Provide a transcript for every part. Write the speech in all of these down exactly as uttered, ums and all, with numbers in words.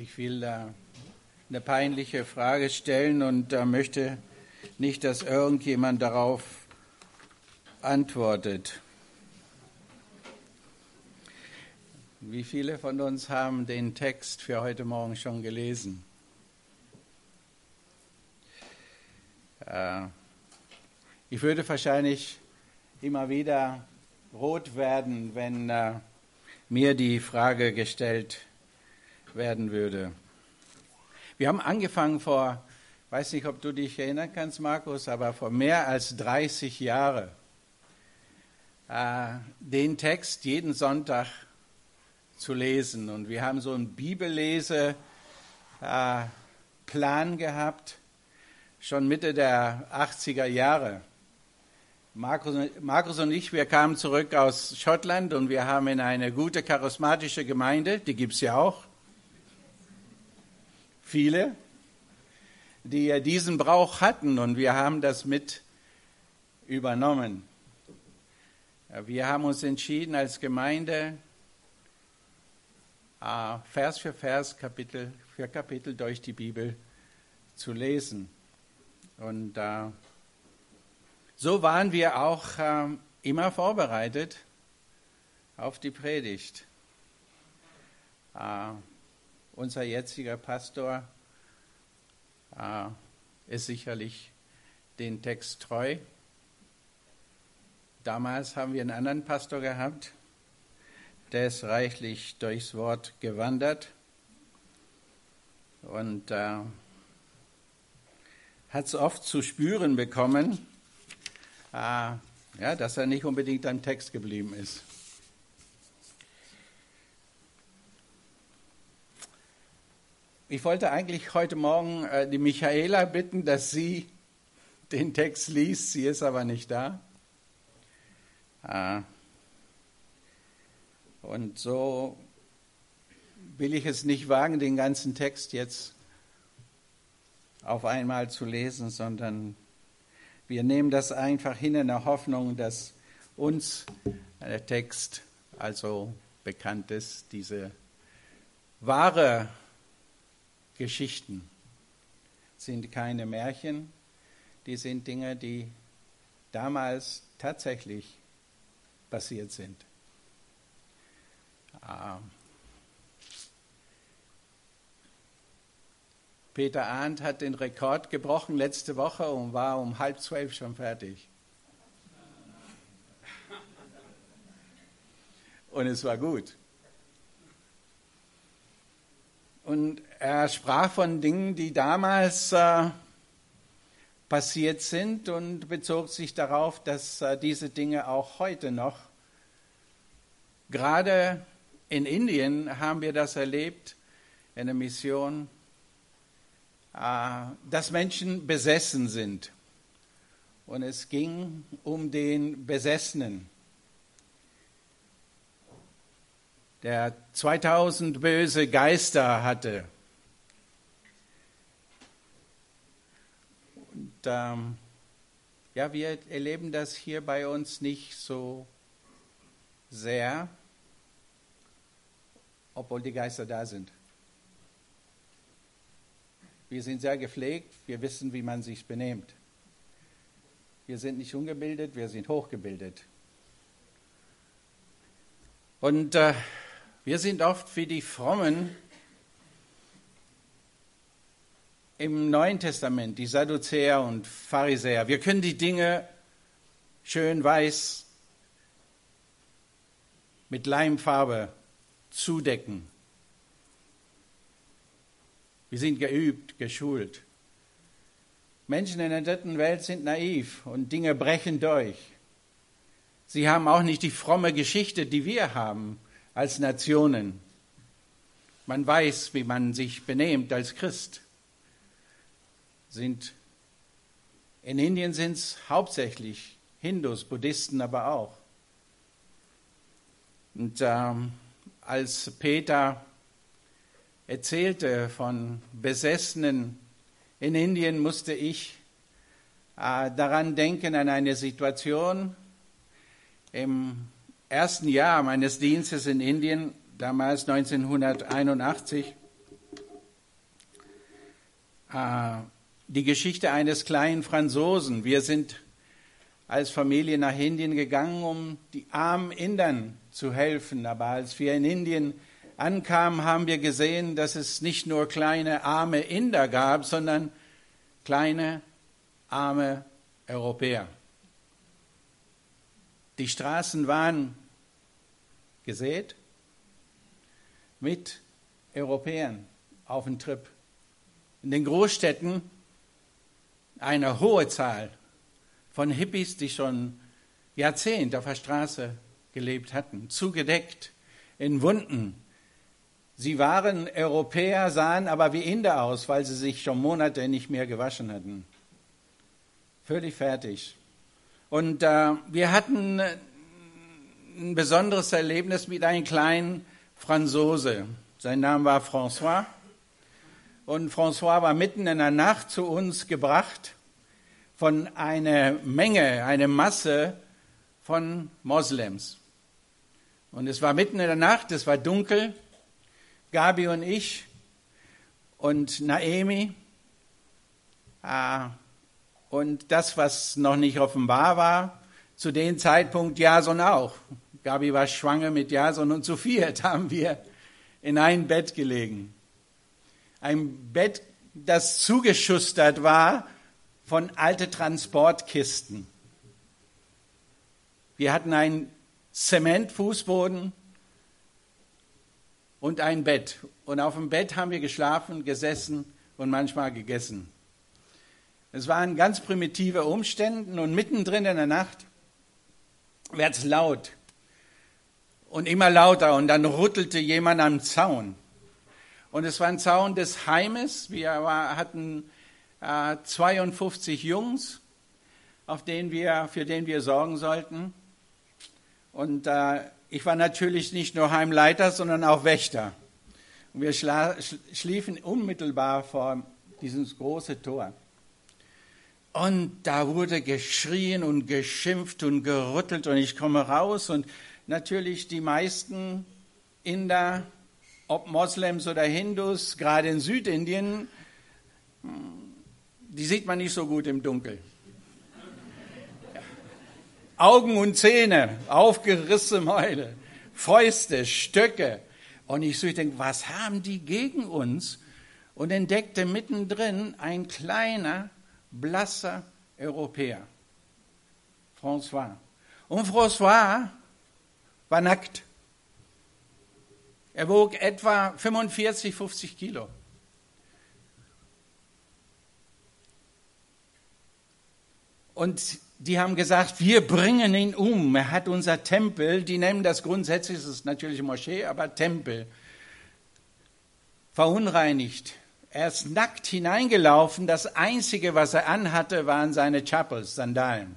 Ich will äh, eine peinliche Frage stellen und äh, möchte nicht, dass irgendjemand darauf antwortet. Wie viele von uns haben den Text für heute Morgen schon gelesen? Äh, ich würde wahrscheinlich immer wieder rot werden, wenn äh, mir die Frage gestellt werden würde. Wir haben angefangen vor, ich weiß nicht, ob du dich erinnern kannst, Markus, aber vor mehr als dreißig Jahren äh, den Text jeden Sonntag zu lesen. Und wir haben so einen Bibelleseplan äh, gehabt, schon Mitte der achtziger Jahre. Markus, Markus und ich, wir kamen zurück aus Schottland und wir haben in eine gute charismatische Gemeinde, die gibt es ja auch, viele, die diesen Brauch hatten und wir haben das mit übernommen. Wir haben uns entschieden als Gemeinde, Vers für Vers, Kapitel für Kapitel durch die Bibel zu lesen. Und äh, so waren wir auch äh, immer vorbereitet auf die Predigt. Äh, unser jetziger Pastor äh, ist sicherlich den Text treu. Damals haben wir einen anderen Pastor gehabt, der ist reichlich durchs Wort gewandert und äh, hat es oft zu spüren bekommen, äh, ja, dass er nicht unbedingt am Text geblieben ist. Ich wollte eigentlich heute Morgen äh, die Michaela bitten, dass sie den Text liest, sie ist aber nicht da. Äh, und so will ich es nicht wagen, den ganzen Text jetzt auf einmal zu lesen, sondern wir nehmen das einfach hin in der Hoffnung, dass uns der Text also bekannt ist, diese wahre Geschichten sind keine Märchen, die sind Dinge, die damals tatsächlich passiert sind. Ah. Peter Arndt hat den Rekord gebrochen letzte Woche und war um halb zwölf schon fertig. Und es war gut. Und er sprach von Dingen, die damals äh, passiert sind und bezog sich darauf, dass äh, diese Dinge auch heute noch, gerade in Indien haben wir das erlebt, in der Mission, äh, dass Menschen besessen sind. Und es ging um den Besessenen, der zweitausend böse Geister hatte. Und ähm, ja, wir erleben das hier bei uns nicht so sehr, obwohl die Geister da sind. Wir sind sehr gepflegt, wir wissen, wie man sich benimmt. Wir sind nicht ungebildet, wir sind hochgebildet. Und äh, wir sind oft wie die Frommen im Neuen Testament, die Sadduzäer und Pharisäer. Wir können die Dinge schön weiß mit Leimfarbe zudecken. Wir sind geübt, geschult. Menschen in der dritten Welt sind naiv und Dinge brechen durch. Sie haben auch nicht die fromme Geschichte, die wir haben als Nationen. Man weiß, wie man sich benehmt als Christ. Sind, in Indien sind es hauptsächlich Hindus, Buddhisten aber auch. Und ähm, als Peter erzählte von Besessenen in Indien, musste ich äh, daran denken, an eine Situation im ersten Jahr meines Dienstes in Indien, damals neunzehnhunderteinundachtzig. äh, die Geschichte eines kleinen Franzosen. Wir sind als Familie nach Indien gegangen, um die armen Indern zu helfen. Aber als wir in Indien ankamen, haben wir gesehen, dass es nicht nur kleine arme Inder gab, sondern kleine arme Europäer. Die Straßen waren gesät mit Europäern auf dem Trip. In den Großstädten eine hohe Zahl von Hippies, die schon Jahrzehnte auf der Straße gelebt hatten, zugedeckt in Wunden. Sie waren Europäer, sahen aber wie Inder aus, weil sie sich schon Monate nicht mehr gewaschen hatten. Völlig fertig. Und äh, wir hatten ein besonderes Erlebnis mit einem kleinen Franzose. Sein Name war François. Und François war mitten in der Nacht zu uns gebracht von einer Menge, einer Masse von Moslems. Und es war mitten in der Nacht, es war dunkel. Gabi und ich und Naemi äh, und das, was noch nicht offenbar war, zu dem Zeitpunkt Jason auch. Gabi war schwanger mit Jason und zu viert haben wir in ein Bett gelegen. Ein Bett, das zugeschustert war von alten Transportkisten. Wir hatten einen Zementfußboden und ein Bett. Und auf dem Bett haben wir geschlafen, gesessen und manchmal gegessen. Es waren ganz primitive Umstände und mittendrin in der Nacht wird es laut und immer lauter und dann rüttelte jemand am Zaun. Und es war ein Zaun des Heimes. Wir war, hatten äh, zweiundfünfzig Jungs, auf denen wir, für den wir sorgen sollten. Und äh, ich war natürlich nicht nur Heimleiter, sondern auch Wächter. Und wir schla- schliefen unmittelbar vor dieses große Tor. Und da wurde geschrien und geschimpft und gerüttelt und ich komme raus und natürlich die meisten Inder, ob Moslems oder Hindus, gerade in Südindien, die sieht man nicht so gut im Dunkeln. Augen und Zähne, aufgerissene Mäule, Fäuste, Stöcke. Und ich so, ich denke, was haben die gegen uns? Und entdeckte mittendrin ein kleiner, blasser Europäer, François. Und François war nackt. Er wog etwa fünfundvierzig, fünfzig Kilo. Und die haben gesagt, wir bringen ihn um. Er hat unser Tempel, die nennen das grundsätzlich, es ist natürlich Moschee, aber Tempel, verunreinigt. Er ist nackt hineingelaufen. Das Einzige, was er anhatte, waren seine Chappels, Sandalen.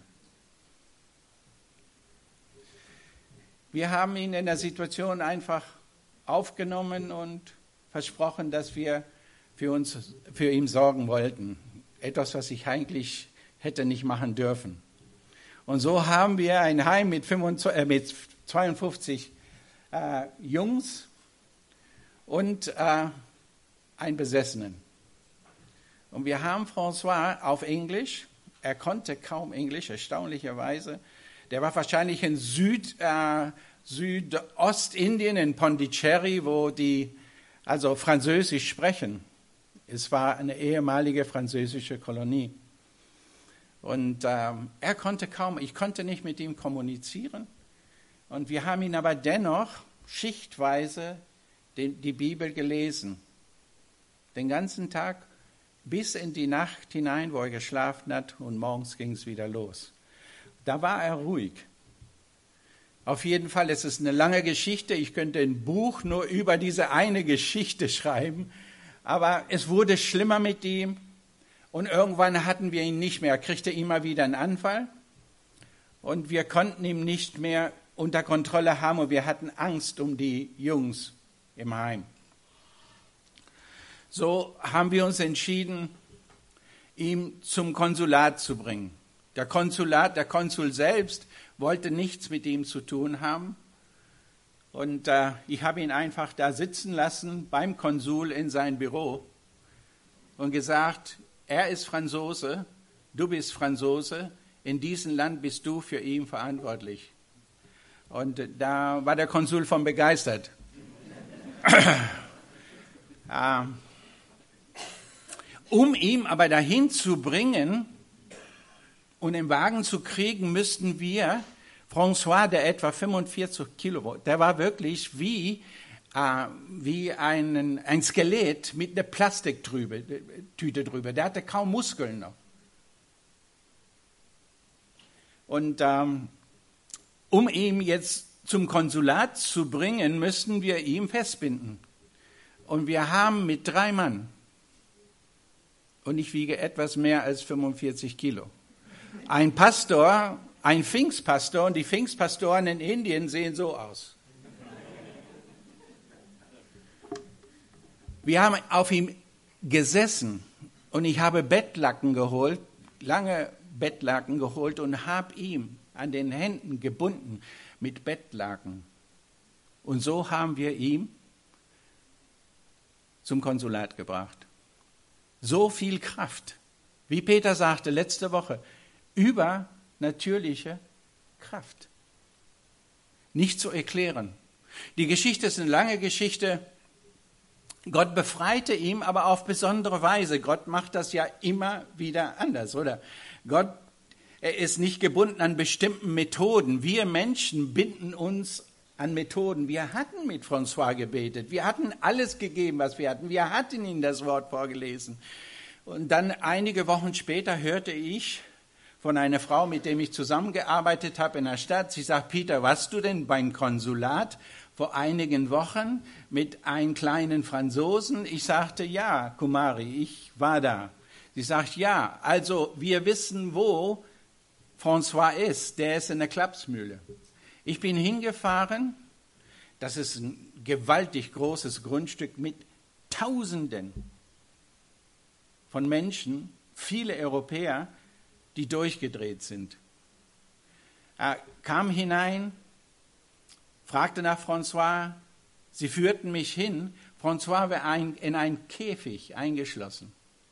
Wir haben ihn in der Situation einfach aufgenommen und versprochen, dass wir für uns, für ihn sorgen wollten. Etwas, was ich eigentlich hätte nicht machen dürfen. Und so haben wir ein Heim mit, fünfundzwanzig, äh, mit zweiundfünfzig äh, Jungs und äh, einen Besessenen. Und wir haben François auf Englisch, er konnte kaum Englisch, erstaunlicherweise. Der war wahrscheinlich in Süd, äh, Südostindien, in Pondicherry, wo die also Französisch sprechen. Es war eine ehemalige französische Kolonie. Und ähm, er konnte kaum, ich konnte nicht mit ihm kommunizieren. Und wir haben ihn aber dennoch schichtweise die, die Bibel gelesen. Den ganzen Tag bis in die Nacht hinein, wo er geschlafen hat, und morgens ging es wieder los. Da war er ruhig. Auf jeden Fall, es ist eine lange Geschichte. Ich könnte ein Buch nur über diese eine Geschichte schreiben. Aber es wurde schlimmer mit ihm. Und irgendwann hatten wir ihn nicht mehr. Er kriegte immer wieder einen Anfall. Und wir konnten ihn nicht mehr unter Kontrolle haben. Und wir hatten Angst um die Jungs im Heim. So haben wir uns entschieden, ihn zum Konsulat zu bringen. Der Konsulat, der Konsul selbst wollte nichts mit ihm zu tun haben. Und äh, ich habe ihn einfach da sitzen lassen beim Konsul in sein Büro. und gesagt, er ist Franzose, du bist Franzose, in diesem Land bist du für ihn verantwortlich. Und da war der Konsul von begeistert. Um ihn aber dahin zu bringen und im Wagen zu kriegen, müssten wir François, der etwa fünfundvierzig Kilo war, der war wirklich wie, äh, wie ein, ein Skelett mit einer Plastiktüte drüber. Der hatte kaum Muskeln noch. Und ähm, um ihn jetzt zum Konsulat zu bringen, müssten wir ihn festbinden. Und wir haben mit drei Mann, und ich wiege etwas mehr als fünfundvierzig Kilo, ein Pastor, ein Pfingstpastor, und die Pfingstpastoren in Indien sehen so aus. Wir haben auf ihm gesessen und ich habe Bettlaken geholt, lange Bettlaken geholt und habe ihm an den Händen gebunden mit Bettlaken. Und so haben wir ihn zum Konsulat gebracht. So viel Kraft, wie Peter sagte letzte Woche, übernatürliche Kraft. Nicht zu erklären. Die Geschichte ist eine lange Geschichte. Gott befreite ihn, aber auf besondere Weise. Gott macht das ja immer wieder anders, oder? Gott, er ist nicht gebunden an bestimmten Methoden. Wir Menschen binden uns an Methoden. Wir hatten mit François gebetet. Wir hatten alles gegeben, was wir hatten. Wir hatten ihm das Wort vorgelesen. Und dann einige Wochen später hörte ich von einer Frau, mit der ich zusammengearbeitet habe in der Stadt. Sie sagt, Peter, warst du denn beim Konsulat vor einigen Wochen mit einem kleinen Franzosen? Ich sagte, ja, Kumari, ich war da. Sie sagt, ja, also wir wissen, wo François ist. Der ist in der Klapsmühle. Ich bin hingefahren, das ist ein gewaltig großes Grundstück mit Tausenden von Menschen, viele Europäer, die durchgedreht sind. Er kam hinein, fragte nach François, sie führten mich hin. François war ein, in einen Käfig eingeschlossen.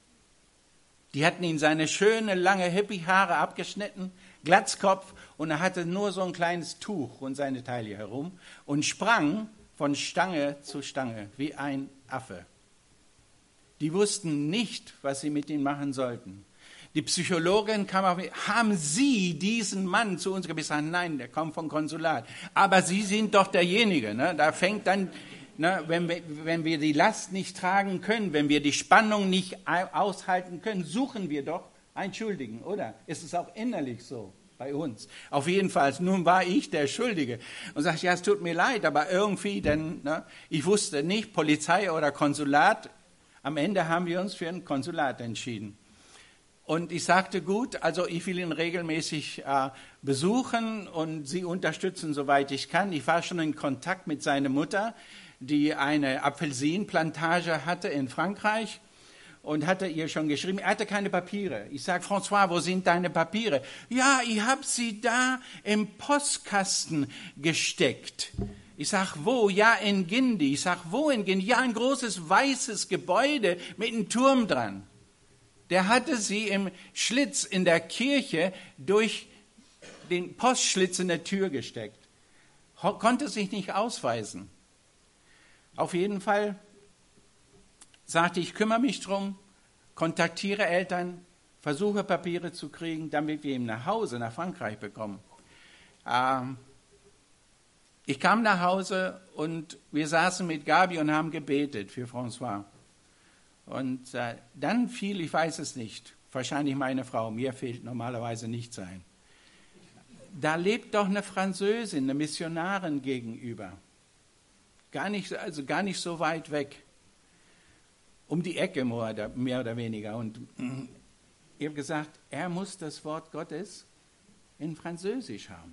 Die hatten ihm seine schöne, lange Hippie-Haare abgeschnitten, Glatzkopf, und er hatte nur so ein kleines Tuch um seine Taille herum und sprang von Stange zu Stange wie ein Affe. Die wussten nicht, was sie mit ihm machen sollten. Die Psychologin kam auf mich, haben Sie diesen Mann zu uns gesagt? Nein, der kommt vom Konsulat. Aber Sie sind doch derjenige. Ne? Da fängt dann, ne, wenn, wir, wenn wir die Last nicht tragen können, wenn wir die Spannung nicht aushalten können, suchen wir doch einen Schuldigen, oder? Ist es auch innerlich so bei uns? Auf jeden Fall, nun war ich der Schuldige. Und sagte, ja, es tut mir leid, aber irgendwie, denn, ne, ich wusste nicht, Polizei oder Konsulat. Am Ende haben wir uns für ein Konsulat entschieden. Und ich sagte, gut, also ich will ihn regelmäßig äh, besuchen und Sie unterstützen, soweit ich kann. Ich war schon in Kontakt mit seiner Mutter, die eine Apfelsinenplantage hatte in Frankreich und hatte ihr schon geschrieben, er hatte keine Papiere. Ich sage, François, wo sind deine Papiere? Ja, ich habe sie da im Postkasten gesteckt. Ich sage, wo? Ja, in Gindi. Ich sage, wo in Gindi? Ja, ein großes weißes Gebäude mit einem Turm dran. Der hatte sie im Schlitz in der Kirche durch den Postschlitz in der Tür gesteckt. Konnte sich nicht ausweisen. Auf jeden Fall sagte ich, kümmere mich drum, kontaktiere Eltern, versuche Papiere zu kriegen, damit wir ihn nach Hause, nach Frankreich bekommen. Ähm, ich kam nach Hause und wir saßen mit Gabi und haben gebetet für François. Und äh, dann fiel, ich weiß es nicht, wahrscheinlich meine Frau, mir fehlt normalerweise nichts ein. Da lebt doch eine Französin, eine Missionarin gegenüber. Gar nicht, also gar nicht so weit weg. Um die Ecke mehr oder, mehr oder weniger. Und äh, ich habe gesagt, er muss das Wort Gottes in Französisch haben.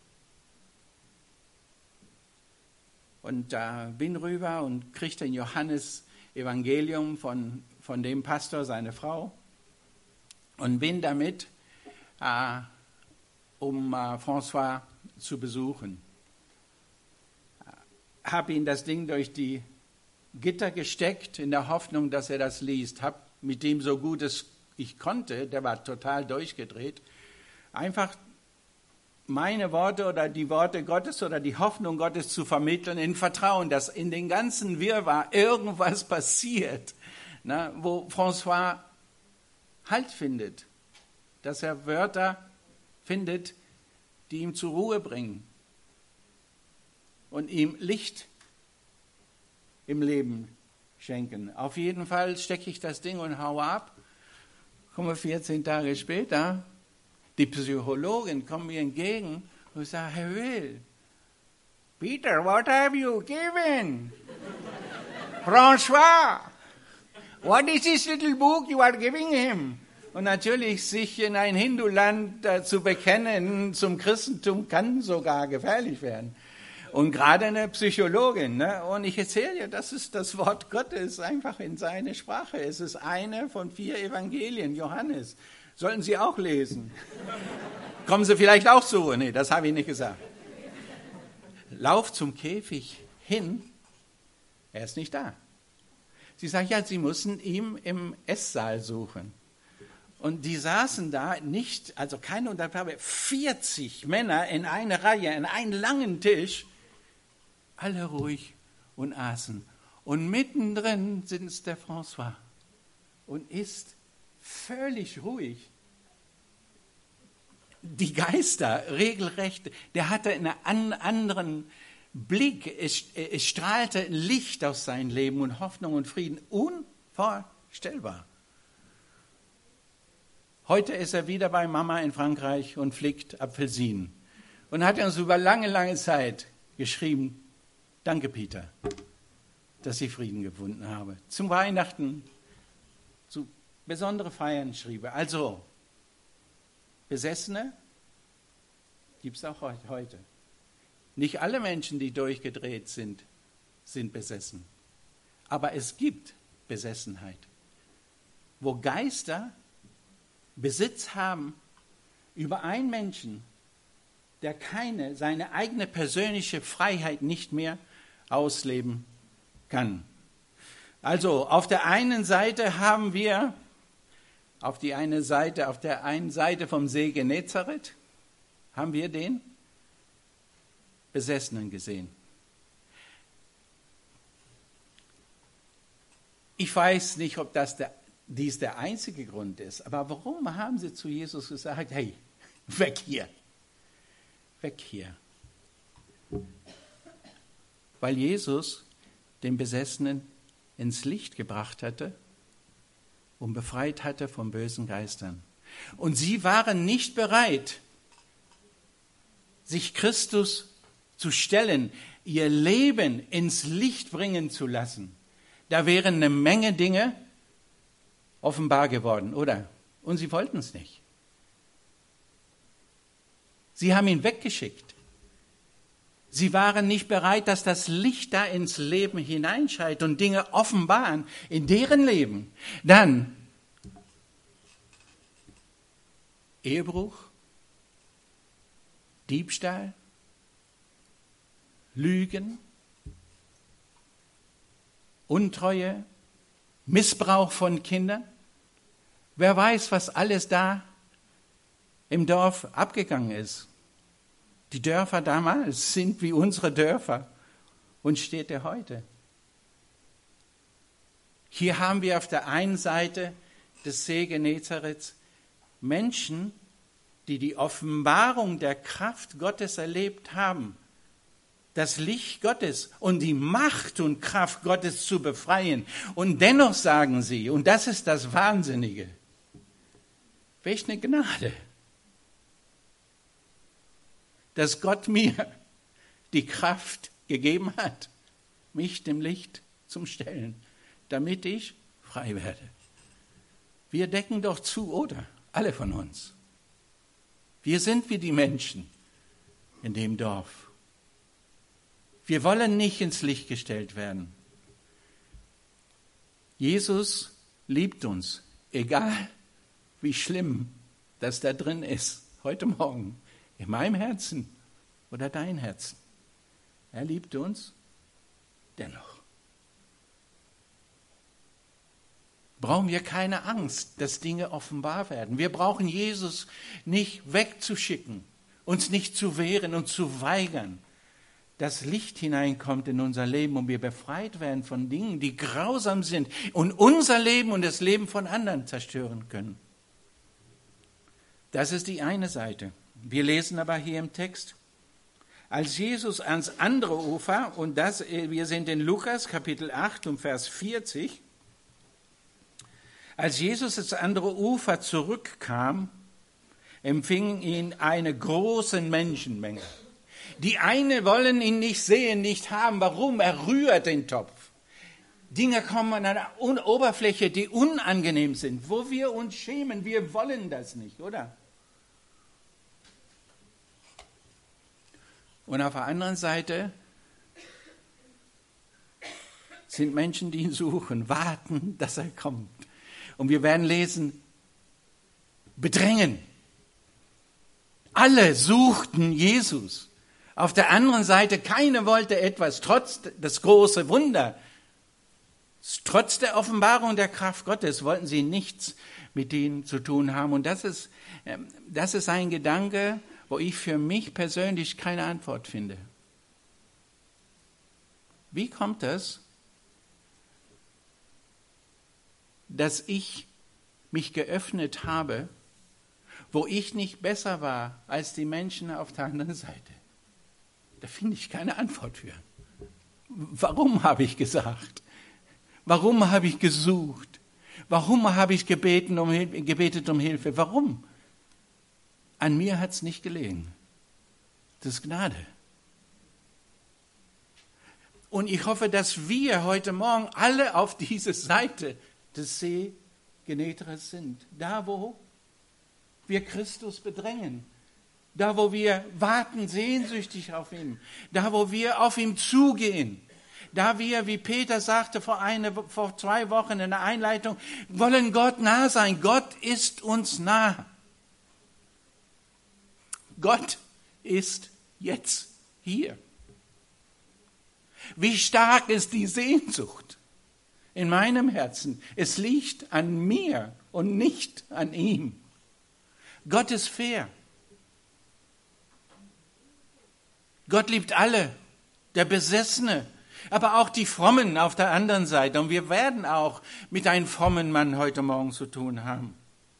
Und äh, bin rüber und kriegte ein Johannes Evangelium von, von dem Pastor, seine Frau, und bin damit, äh, um äh, François zu besuchen. Habe ihm das Ding durch die Gitter gesteckt in der Hoffnung, dass er das liest. Habe mit ihm so gut es ich konnte, der war total durchgedreht, einfach meine Worte oder die Worte Gottes oder die Hoffnung Gottes zu vermitteln in Vertrauen, dass in den ganzen Wirrwarr irgendwas passiert, ne, wo François Halt findet, dass er Wörter findet, die ihm zur Ruhe bringen und ihm Licht im Leben schenken. Auf jeden Fall stecke ich das Ding und haue ab. Komme vierzehn Tage später, die Psychologin kommt mir entgegen und sagt, Herr Will, Peter, what have you given? François, what is this little book you are giving him? Und natürlich, sich in ein Hinduland äh, zu bekennen zum Christentum kann sogar gefährlich werden. Und gerade eine Psychologin, ne? Und ich erzähle dir, das ist das Wort Gottes einfach in seine Sprache. Es ist eine von vier Evangelien, Johannes. Sollten Sie auch lesen. Kommen Sie vielleicht auch zu? Nee, das habe ich nicht gesagt. Lauf zum Käfig hin, er ist nicht da. Sie sagt, ja, Sie müssen ihn im Esssaal suchen. Und die saßen da nicht, also keine Untergabe, vierzig Männer in eine Reihe, an einen langen Tisch, alle ruhig und aßen. Und mittendrin sitzt der François und ist völlig ruhig. Die Geister, regelrecht, der hatte einen anderen Blick, es, es strahlte Licht aus seinem Leben und Hoffnung und Frieden, unvorstellbar. Heute ist er wieder bei Mama in Frankreich und pflückt Apfelsinen und hat uns über lange, lange Zeit geschrieben, danke Peter, dass ich Frieden gefunden habe. Zum Weihnachten, zu besondere Feiern schrieb er. Also, Besessene gibt es auch heute. Nicht alle Menschen, die durchgedreht sind, sind besessen. Aber es gibt Besessenheit, wo Geister Besitz haben über einen Menschen, der keine, seine eigene persönliche Freiheit nicht mehr ausleben kann. Also auf der einen Seite haben wir auf die eine Seite, auf der einen Seite vom See Genezareth haben wir den Besessenen gesehen. Ich weiß nicht, ob das der, dies der einzige Grund ist, aber warum haben sie zu Jesus gesagt, hey, weg hier, weg hier? Weil Jesus den Besessenen ins Licht gebracht hatte und befreit hatte von bösen Geistern. Und sie waren nicht bereit, sich Christus zu stellen, ihr Leben ins Licht bringen zu lassen. Da wären eine Menge Dinge offenbar geworden, oder? Und sie wollten es nicht. Sie haben ihn weggeschickt. Sie waren nicht bereit, dass das Licht da ins Leben hineinscheint und Dinge offenbaren in deren Leben. Dann Ehebruch, Diebstahl, Lügen, Untreue, Missbrauch von Kindern. Wer weiß, was alles da im Dorf abgegangen ist. Die Dörfer damals sind wie unsere Dörfer und Städte heute. Hier haben wir auf der einen Seite des See Genezareth Menschen, die die Offenbarung der Kraft Gottes erlebt haben, das Licht Gottes und die Macht und Kraft Gottes zu befreien. Und dennoch sagen sie, und das ist das Wahnsinnige, welch eine Gnade, dass Gott mir die Kraft gegeben hat, mich dem Licht zu stellen, damit ich frei werde. Wir decken doch zu, oder? Alle von uns. Wir sind wie die Menschen in dem Dorf. Wir wollen nicht ins Licht gestellt werden. Jesus liebt uns, egal wie schlimm das da drin ist, heute Morgen, in meinem Herzen oder dein Herzen. Er liebt uns dennoch. brauchen wir keine Angst, dass Dinge offenbar werden. Wir brauchen Jesus nicht wegzuschicken, uns nicht zu wehren und zu weigern, dass Licht hineinkommt in unser Leben und wir befreit werden von Dingen, die grausam sind und unser Leben und das Leben von anderen zerstören können. Das ist die eine Seite. Wir lesen aber hier im Text, als Jesus ans andere Ufer, und das, wir sind in Lukas Kapitel acht und Vers vierzig, als Jesus ans andere Ufer zurückkam, empfing ihn eine große Menschenmenge. Die einen wollen ihn nicht sehen, nicht haben. Warum? Er rührt den Topf. Dinge kommen an einer Oberfläche, die unangenehm sind, wo wir uns schämen. Wir wollen das nicht, oder? Und auf der anderen Seite sind Menschen, die ihn suchen, warten, dass er kommt. Und wir werden lesen, bedrängen. Alle suchten Jesus. Auf der anderen Seite, keiner wollte etwas, trotz das große Wunder, trotz der Offenbarung der Kraft Gottes, wollten sie nichts mit ihnen zu tun haben. Und das ist, das ist ein Gedanke, wo ich für mich persönlich keine Antwort finde. Wie kommt es, dass ich mich geöffnet habe, wo ich nicht besser war als die Menschen auf der anderen Seite? Da finde ich keine Antwort für. Warum habe ich gesagt? Warum habe ich gesucht? Warum habe ich gebeten um, gebetet um Hilfe? Warum? An mir hat es nicht gelegen. Das ist Gnade. Und ich hoffe, dass wir heute Morgen alle auf diese Seite des See Genezareth sind. Da, wo wir Christus bedrängen. Da, wo wir warten sehnsüchtig auf ihn. Da, wo wir auf ihn zugehen. Da wir, wie Peter sagte vor, eine, vor zwei Wochen in der Einleitung, wollen Gott nah sein. Gott ist uns nah. Gott ist jetzt hier. Wie stark ist die Sehnsucht in meinem Herzen? Es liegt an mir und nicht an ihm. Gott ist fair. Gott liebt alle, der Besessene, aber auch die Frommen auf der anderen Seite. Und wir werden auch mit einem frommen Mann heute Morgen zu tun haben.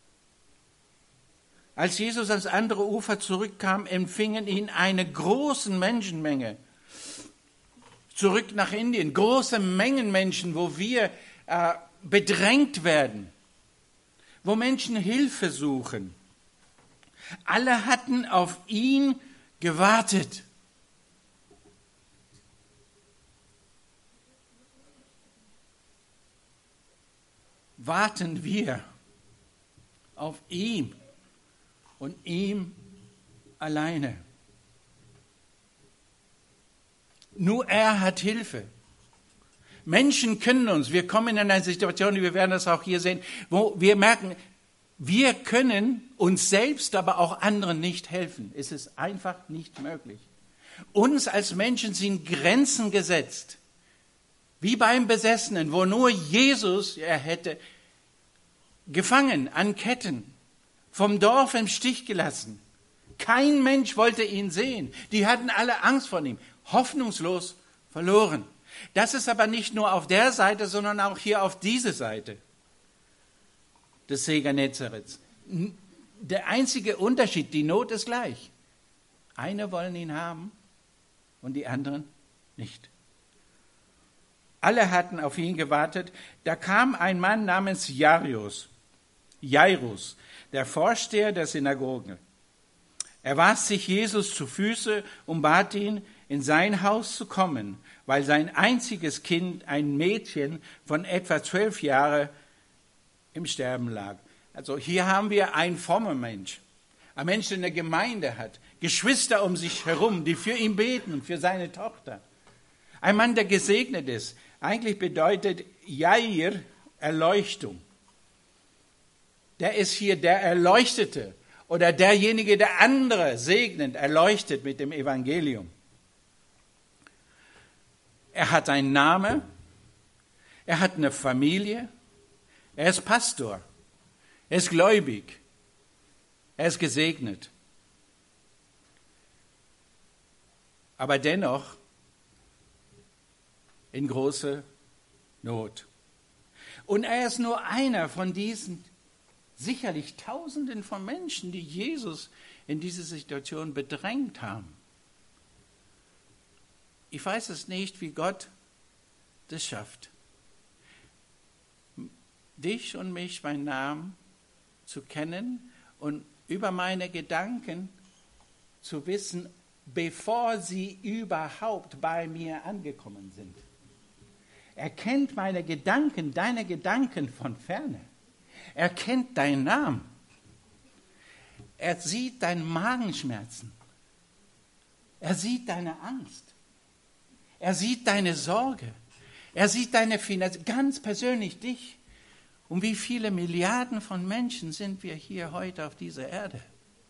Als Jesus ans andere Ufer zurückkam, empfingen ihn eine große Menschenmenge. Zurück nach Indien, große Mengen Menschen, wo wir äh, bedrängt werden, wo Menschen Hilfe suchen. Alle hatten auf ihn gewartet. Warten wir auf ihn und ihm alleine. Nur er hat Hilfe. Menschen können uns, wir kommen in eine Situation, wir werden das auch hier sehen, wo wir merken, wir können uns selbst, aber auch anderen nicht helfen. Es ist einfach nicht möglich. Uns als Menschen sind Grenzen gesetzt. Wie beim Besessenen, wo nur Jesus, er hätte gefangen an Ketten, vom Dorf im Stich gelassen. Kein Mensch wollte ihn sehen. Die hatten alle Angst vor ihm. Hoffnungslos verloren. Das ist aber nicht nur auf der Seite, sondern auch hier auf diese Seite des See Genezareths. Der einzige Unterschied, die Not ist gleich. Eine wollen ihn haben und die anderen nicht. Alle hatten auf ihn gewartet. Da kam ein Mann namens Jairus, Jairus, der Vorsteher der Synagoge. Er warf sich Jesus zu Füße und bat ihn, in sein Haus zu kommen, weil sein einziges Kind, ein Mädchen von etwa zwölf Jahren, im Sterben lag. Also hier haben wir einen frommen Mensch, ein Mensch, der eine Gemeinde hat, Geschwister um sich herum, die für ihn beten, für seine Tochter. Ein Mann, der gesegnet ist. Eigentlich bedeutet Jair Erleuchtung. Der ist hier der Erleuchtete oder derjenige, der andere segnet, erleuchtet mit dem Evangelium. Er hat einen Namen, er hat eine Familie, Er ist Pastor. Er ist gläubig. Er ist gesegnet. Aber dennoch in großer Not. Und er ist nur einer von diesen sicherlich Tausenden von Menschen, die Jesus in diese Situation bedrängt haben. Ich weiß es nicht, wie Gott das schafft, dich und mich beim Namen zu kennen und über meine Gedanken zu wissen, bevor sie überhaupt bei mir angekommen sind. Er kennt meine Gedanken, deine Gedanken von ferne. Er kennt deinen Namen. Er sieht deine Magenschmerzen. Er sieht deine Angst. Er sieht deine Sorge. Er sieht deine Finanzen, ganz persönlich dich. Und wie viele Milliarden von Menschen sind wir hier heute auf dieser Erde?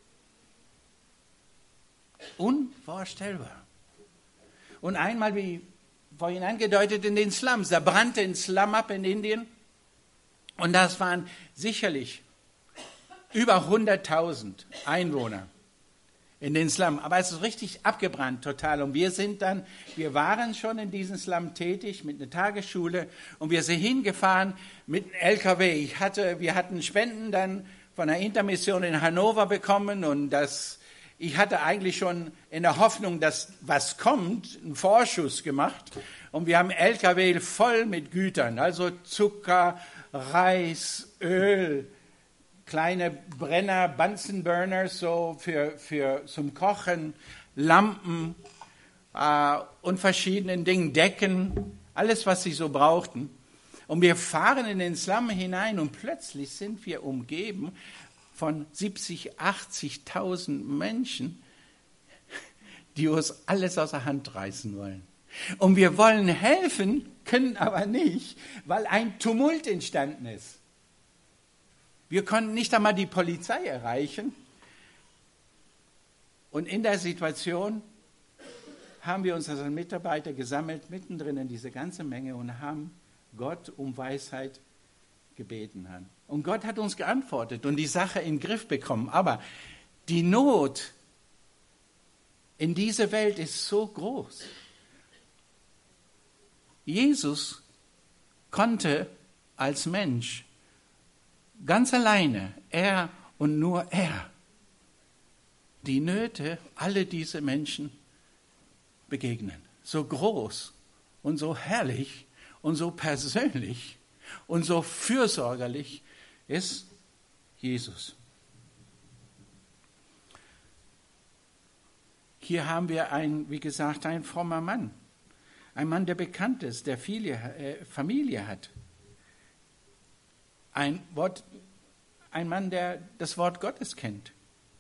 Unvorstellbar. Und einmal, wie vorhin angedeutet, in den Slums. Da brannte ein Slum ab in Indien. Und das waren sicherlich über hunderttausend Einwohner in den Slum. Aber es ist richtig abgebrannt, total. Und wir sind dann, wir waren schon in diesem Slum tätig mit einer Tagesschule. Und wir sind hingefahren mit einem L K W. Ich hatte, wir hatten Spenden dann von der Intermission in Hannover bekommen. Und das, ich hatte eigentlich schon in der Hoffnung, dass was kommt, einen Vorschuss gemacht. Und wir haben L K W voll mit Gütern, also Zucker, Reis, Öl, kleine Brenner, Bunsen Burners so für, für zum Kochen, Lampen äh, und verschiedenen Dingen, Decken, alles, was sie so brauchten. Und wir fahren in den Slum hinein und plötzlich sind wir umgeben von siebzig, achtzigtausend Menschen, die uns alles aus der Hand reißen wollen. Und wir wollen helfen, können aber nicht, weil ein Tumult entstanden ist. Wir konnten nicht einmal die Polizei erreichen. Und in der Situation haben wir uns als Mitarbeiter gesammelt, mittendrin in diese ganze Menge und haben Gott um Weisheit gebeten. Und Gott hat uns geantwortet und die Sache in den Griff bekommen. Aber die Not in dieser Welt ist so groß. Jesus konnte als Mensch ganz alleine, er und nur er, die Nöte alle diese Menschen begegnen. So groß und so herrlich und so persönlich und so fürsorgerlich ist Jesus. Hier haben wir ein, wie gesagt, ein frommer Mann. Ein Mann, der bekannt ist, der viele äh, Familie hat. Ein, Wort, ein Mann, der das Wort Gottes kennt.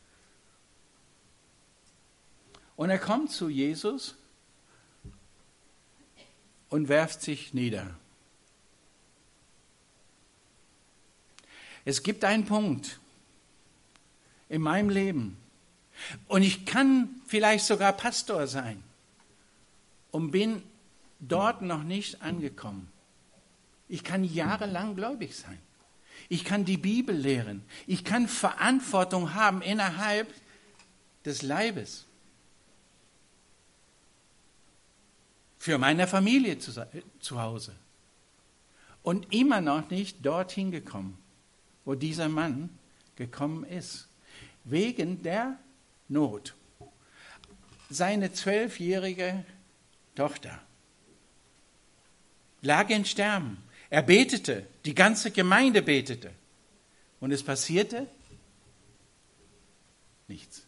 Und er kommt zu Jesus und werft sich nieder. Es gibt einen Punkt in meinem Leben, und ich kann vielleicht sogar Pastor sein und bin dort noch nicht angekommen. Ich kann jahrelang gläubig sein. Ich kann die Bibel lehren. Ich kann Verantwortung haben innerhalb des Leibes. Für meine Familie zu, zu Hause. Und immer noch nicht dorthin gekommen, wo dieser Mann gekommen ist. Wegen der Not. Seine zwölfjährige Tochter lag in Sterben. Er betete, die ganze Gemeinde betete. Und es passierte nichts.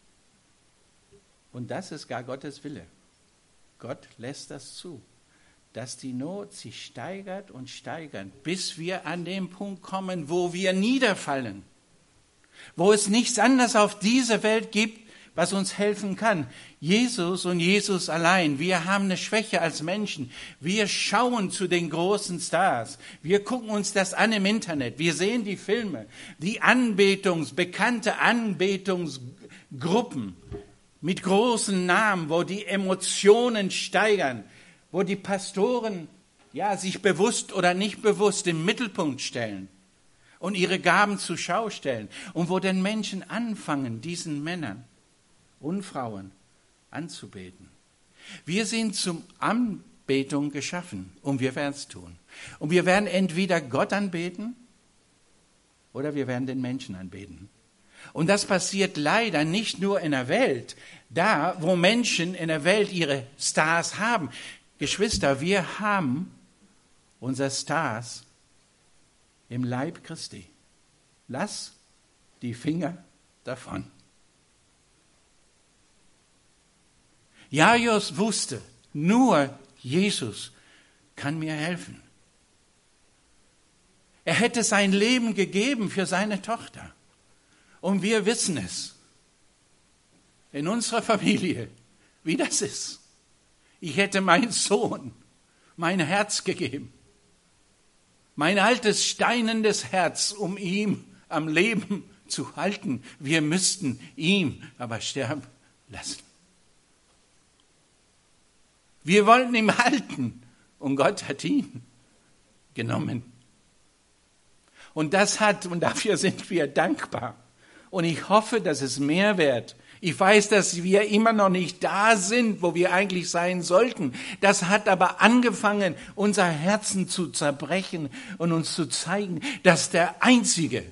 Und das ist gar Gottes Wille. Gott lässt das zu, dass die Not sich steigert und steigert, bis wir an den Punkt kommen, wo wir niederfallen, wo es nichts anderes auf dieser Welt gibt, was uns helfen kann. Jesus und Jesus allein. Wir haben eine Schwäche als Menschen. Wir schauen zu den großen Stars. Wir gucken uns das an im Internet. Wir sehen die Filme, die Anbetungs, bekannte Anbetungsgruppen mit großen Namen, wo die Emotionen steigern, wo die Pastoren ja, sich bewusst oder nicht bewusst im Mittelpunkt stellen und ihre Gaben zur Schau stellen. Und wo denn Menschen anfangen, diesen Männern und Frauen anzubeten. Wir sind zum Anbetung geschaffen und wir werden es tun. Und wir werden entweder Gott anbeten oder wir werden den Menschen anbeten. Und das passiert leider nicht nur in der Welt, da wo Menschen in der Welt ihre Stars haben. Geschwister, wir haben unsere Stars im Leib Christi. Lass die Finger davon. Jairus wusste, nur Jesus kann mir helfen. Er hätte sein Leben gegeben für seine Tochter. Und wir wissen es in unserer Familie, wie das ist. Ich hätte meinen Sohn mein Herz gegeben. Mein altes steinendes Herz, um ihn am Leben zu halten. Wir müssten ihn aber sterben lassen. Wir wollten ihn halten und Gott hat ihn genommen. Und das hat, und dafür sind wir dankbar. Und ich hoffe, dass es mehr wird. Ich weiß, dass wir immer noch nicht da sind, wo wir eigentlich sein sollten. Das hat aber angefangen, unser Herzen zu zerbrechen und uns zu zeigen, dass der Einzige,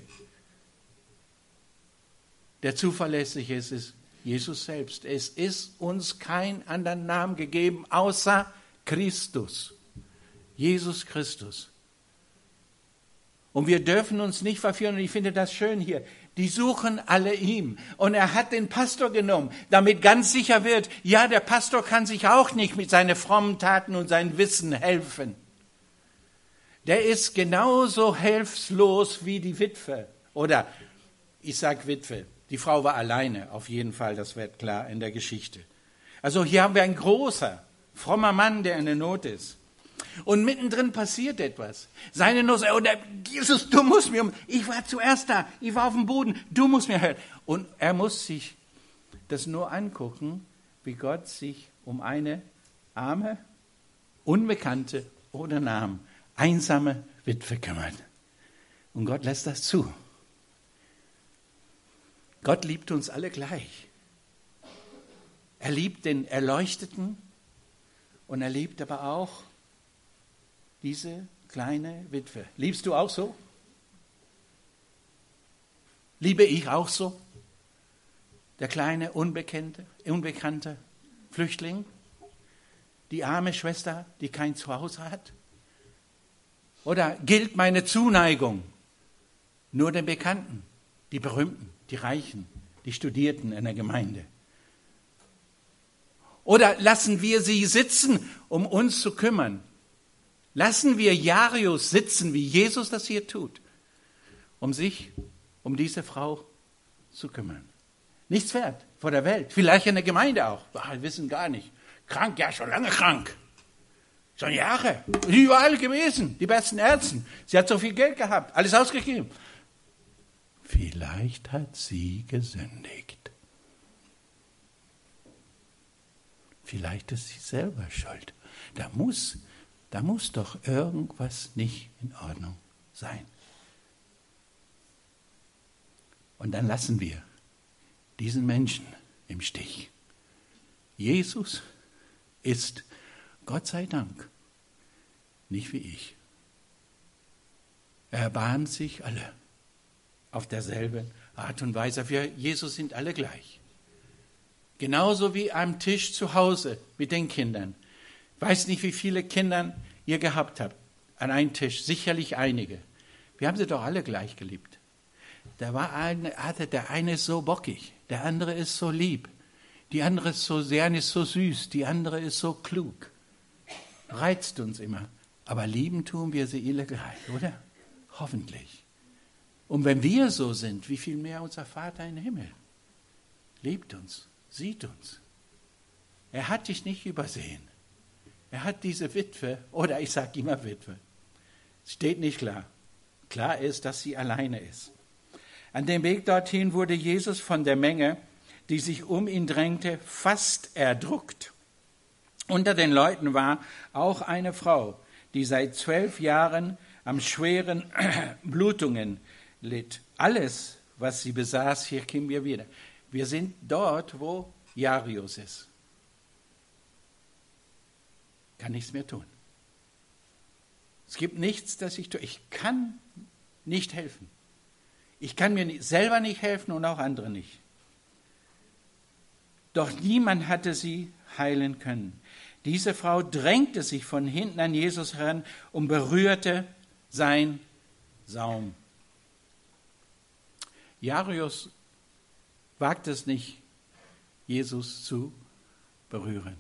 der zuverlässig ist, ist Jesus selbst. Es ist uns kein anderer Name gegeben, außer Christus. Jesus Christus. Und wir dürfen uns nicht verführen, und ich finde das schön hier, die suchen alle ihm. Und er hat den Pastor genommen, damit ganz sicher wird, ja, der Pastor kann sich auch nicht mit seinen frommen Taten und seinem Wissen helfen. Der ist genauso hilflos wie die Witwe. Oder, ich sage Witwe, die Frau war alleine, auf jeden Fall, das wird klar in der Geschichte. Also hier haben wir einen großer, frommer Mann, der in der Not ist. Und mittendrin passiert etwas. Seine Not, oh, Jesus, du musst mir, ich war zuerst da, ich war auf dem Boden, du musst mir helfen. Und er muss sich das nur angucken, wie Gott sich um eine arme, unbekannte, ohne Namen, einsame Witwe kümmert. Und Gott lässt das zu. Gott liebt uns alle gleich. Er liebt den Erleuchteten und er liebt aber auch diese kleine Witwe. Liebst du auch so? Liebe ich auch so? Der kleine, unbekannte, unbekannte Flüchtling? Die arme Schwester, die kein Zuhause hat? Oder gilt meine Zuneigung nur den Bekannten, die Berühmten, die Reichen, die Studierten in der Gemeinde? Oder lassen wir sie sitzen, um uns zu kümmern? Lassen wir Jairus sitzen, wie Jesus das hier tut, um sich um diese Frau zu kümmern. Nichts wert vor der Welt, vielleicht in der Gemeinde auch. Ach, wir wissen gar nicht. Krank, ja, schon lange krank. Schon Jahre. Überall gewesen, die besten Ärzte. Sie hat so viel Geld gehabt, alles ausgegeben. Vielleicht hat sie gesündigt. Vielleicht ist sie selber schuld. Da muss Da muss doch irgendwas nicht in Ordnung sein. Und dann lassen wir diesen Menschen im Stich. Jesus ist, Gott sei Dank, nicht wie ich. Er erbarmt sich alle auf derselben Art und Weise. Für Jesus sind alle gleich. Genauso wie am Tisch zu Hause mit den Kindern. Ich weiß nicht, wie viele Kinder ihr gehabt habt an einem Tisch. Sicherlich einige. Wir haben sie doch alle gleich geliebt. Da war eine, hatte der eine ist so bockig, der andere ist so lieb, die andere ist so, der eine ist so süß, die andere ist so klug. Reizt uns immer. Aber lieben tun wir sie alle gleich, oder? Hoffentlich. Und wenn wir so sind, wie viel mehr unser Vater im Himmel liebt uns, sieht uns. Er hat dich nicht übersehen. Er hat diese Witwe, oder ich sage immer Witwe, steht nicht klar. Klar ist, dass sie alleine ist. An dem Weg dorthin wurde Jesus von der Menge, die sich um ihn drängte, fast erdrückt. Unter den Leuten war auch eine Frau, die seit zwölf Jahren an schweren Blutungen litt. Alles, was sie besaß, hier kommen wir wieder. Wir sind dort, wo Jairus ist. Kann nichts mehr tun. Es gibt nichts, das ich tue. Ich kann nicht helfen. Ich kann mir selber nicht helfen und auch andere nicht. Doch niemand hatte sie heilen können. Diese Frau drängte sich von hinten an Jesus heran und berührte sein Saum. Jairus wagt es nicht, Jesus zu berühren.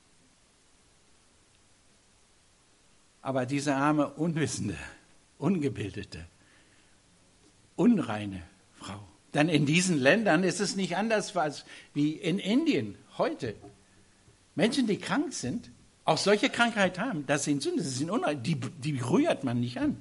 Aber diese arme, unwissende, ungebildete, unreine Frau. Dann in diesen Ländern ist es nicht anders als wie in Indien heute. Menschen, die krank sind, auch solche Krankheit haben, das sind Sünden, das sind unrein, die, die rührt man nicht an.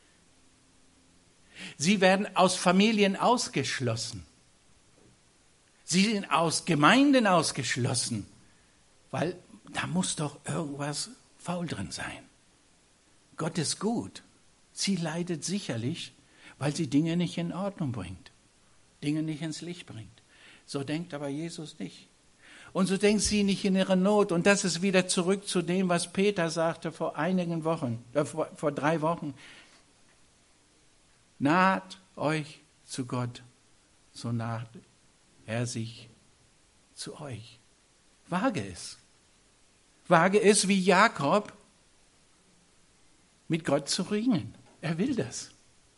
Sie werden aus Familien ausgeschlossen. Sie sind aus Gemeinden ausgeschlossen, weil da muss doch irgendwas faul drin sein. Gott ist gut. Sie leidet sicherlich, weil sie Dinge nicht in Ordnung bringt, Dinge nicht ins Licht bringt. So denkt aber Jesus nicht. Und so denkt sie nicht in ihrer Not. Und das ist wieder zurück zu dem, was Peter sagte vor einigen Wochen, äh, vor, vor drei Wochen. Naht euch zu Gott, so naht er sich zu euch. Wage es. Wage es wie Jakob, mit Gott zu ringen. Er will das.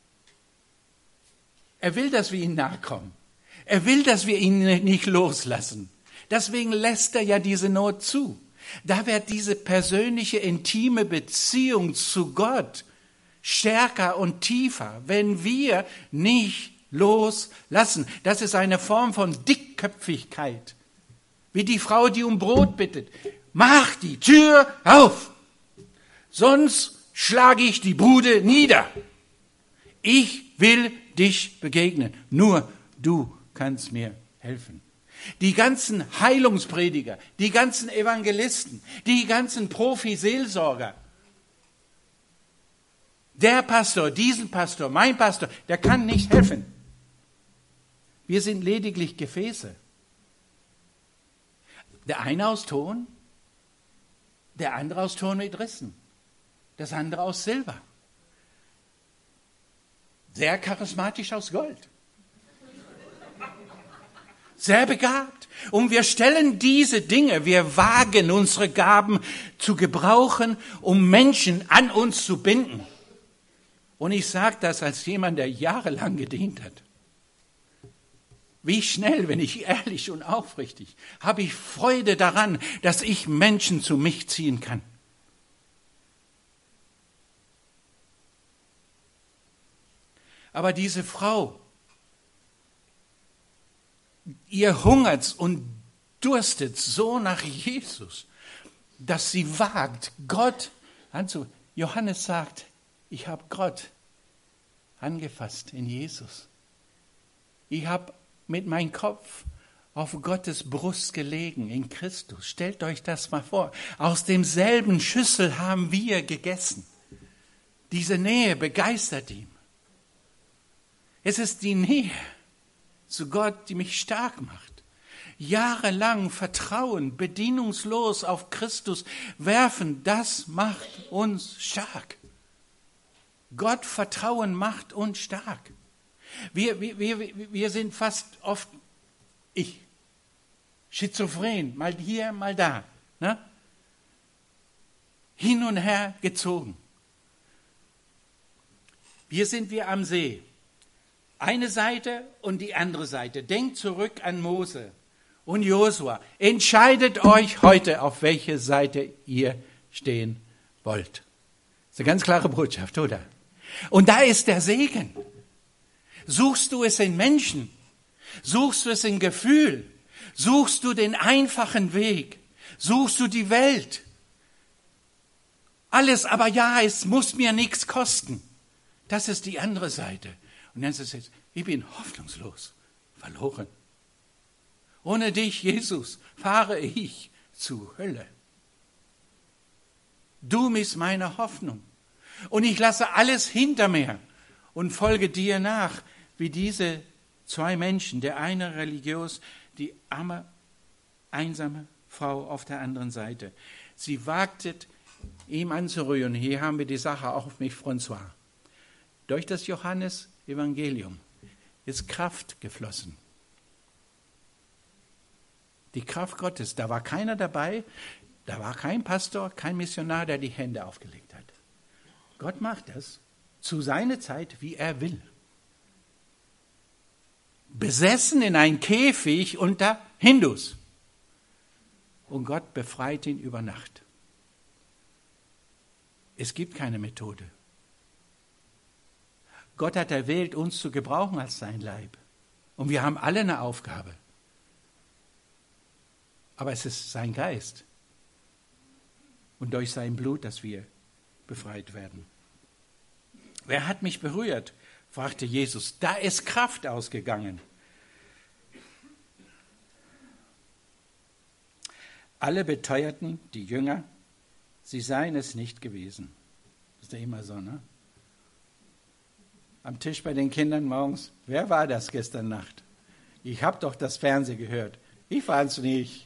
Er will, dass wir ihm nachkommen. Er will, dass wir ihn nicht loslassen. Deswegen lässt er ja diese Not zu. Da wird diese persönliche, intime Beziehung zu Gott stärker und tiefer, wenn wir nicht loslassen. Das ist eine Form von Dickköpfigkeit. Wie die Frau, die um Brot bittet. Mach die Tür auf, sonst schlage ich die Bude nieder. Ich will dich begegnen. Nur du kannst mir helfen. Die ganzen Heilungsprediger, die ganzen Evangelisten, die ganzen Profi-Seelsorger, der Pastor, diesen Pastor, mein Pastor, der kann nicht helfen. Wir sind lediglich Gefäße. Der eine aus Ton, der andere aus Ton mit Rissen, das andere aus Silber. Sehr charismatisch aus Gold. Sehr begabt. Und wir stellen diese Dinge, wir wagen unsere Gaben zu gebrauchen, um Menschen an uns zu binden. Und ich sage das als jemand, der jahrelang gedient hat. Wie schnell, wenn ich ehrlich und aufrichtig, habe ich Freude daran, dass ich Menschen zu mich ziehen kann. Aber diese Frau, ihr hungert und durstet so nach Jesus, dass sie wagt, Gott anzunehmen. Johannes sagt, ich habe Gott angefasst in Jesus. Ich habe mit meinem Kopf auf Gottes Brust gelegen in Christus. Stellt euch das mal vor. Aus demselben Schüssel haben wir gegessen. Diese Nähe begeistert ihn. Es ist die Nähe zu Gott, die mich stark macht. Jahrelang Vertrauen, bedienungslos auf Christus werfen, das macht uns stark. Gott Vertrauen macht uns stark. Wir, wir, wir, wir sind fast oft, ich, schizophren, mal hier, mal da, ne? Hin und her gezogen. Hier sind wir am See. Eine Seite und die andere Seite. Denkt zurück an Mose und Josua. Entscheidet euch heute, auf welche Seite ihr stehen wollt. Das ist eine ganz klare Botschaft, oder? Und da ist der Segen. Suchst du es in Menschen? Suchst du es in Gefühl? Suchst du den einfachen Weg? Suchst du die Welt? Alles, aber ja, es muss mir nichts kosten. Das ist die andere Seite. Und dann ist es jetzt, ich bin hoffnungslos verloren. Ohne dich, Jesus, fahre ich zur Hölle. Du bist meine Hoffnung. Und ich lasse alles hinter mir und folge dir nach, wie diese zwei Menschen, der eine religiös, die arme, einsame Frau auf der anderen Seite. Sie wagte, ihm anzurühren. Hier haben wir die Sache auch auf mich, François. Durch das Johannes-Evangelium ist Kraft geflossen. Die Kraft Gottes. Da war keiner dabei, da war kein Pastor, kein Missionar, der die Hände aufgelegt hat. Gott macht das zu seiner Zeit, wie er will. Besessen in ein Käfig unter Hindus. Und Gott befreit ihn über Nacht. Es gibt keine Methode. Gott hat erwählt, uns zu gebrauchen als sein Leib. Und wir haben alle eine Aufgabe. Aber es ist sein Geist und durch sein Blut, dass wir befreit werden. Wer hat mich berührt? Fragte Jesus. Da ist Kraft ausgegangen. Alle beteuerten, die Jünger, sie seien es nicht gewesen. Das ist ja immer so, ne? Am Tisch bei den Kindern morgens. Wer war das gestern Nacht? Ich habe doch das Fernsehen gehört. Ich war es nicht.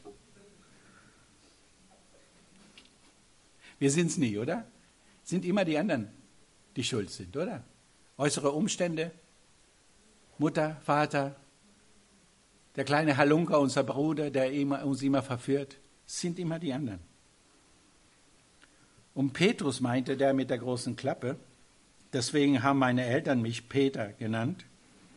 Wir sind es nie, oder? Sind immer die anderen, die schuld sind, oder? Äußere Umstände, Mutter, Vater, der kleine Halunker, unser Bruder, der immer, uns immer verführt, sind immer die anderen. Und Petrus meinte, der mit der großen Klappe, deswegen haben meine Eltern mich Peter genannt.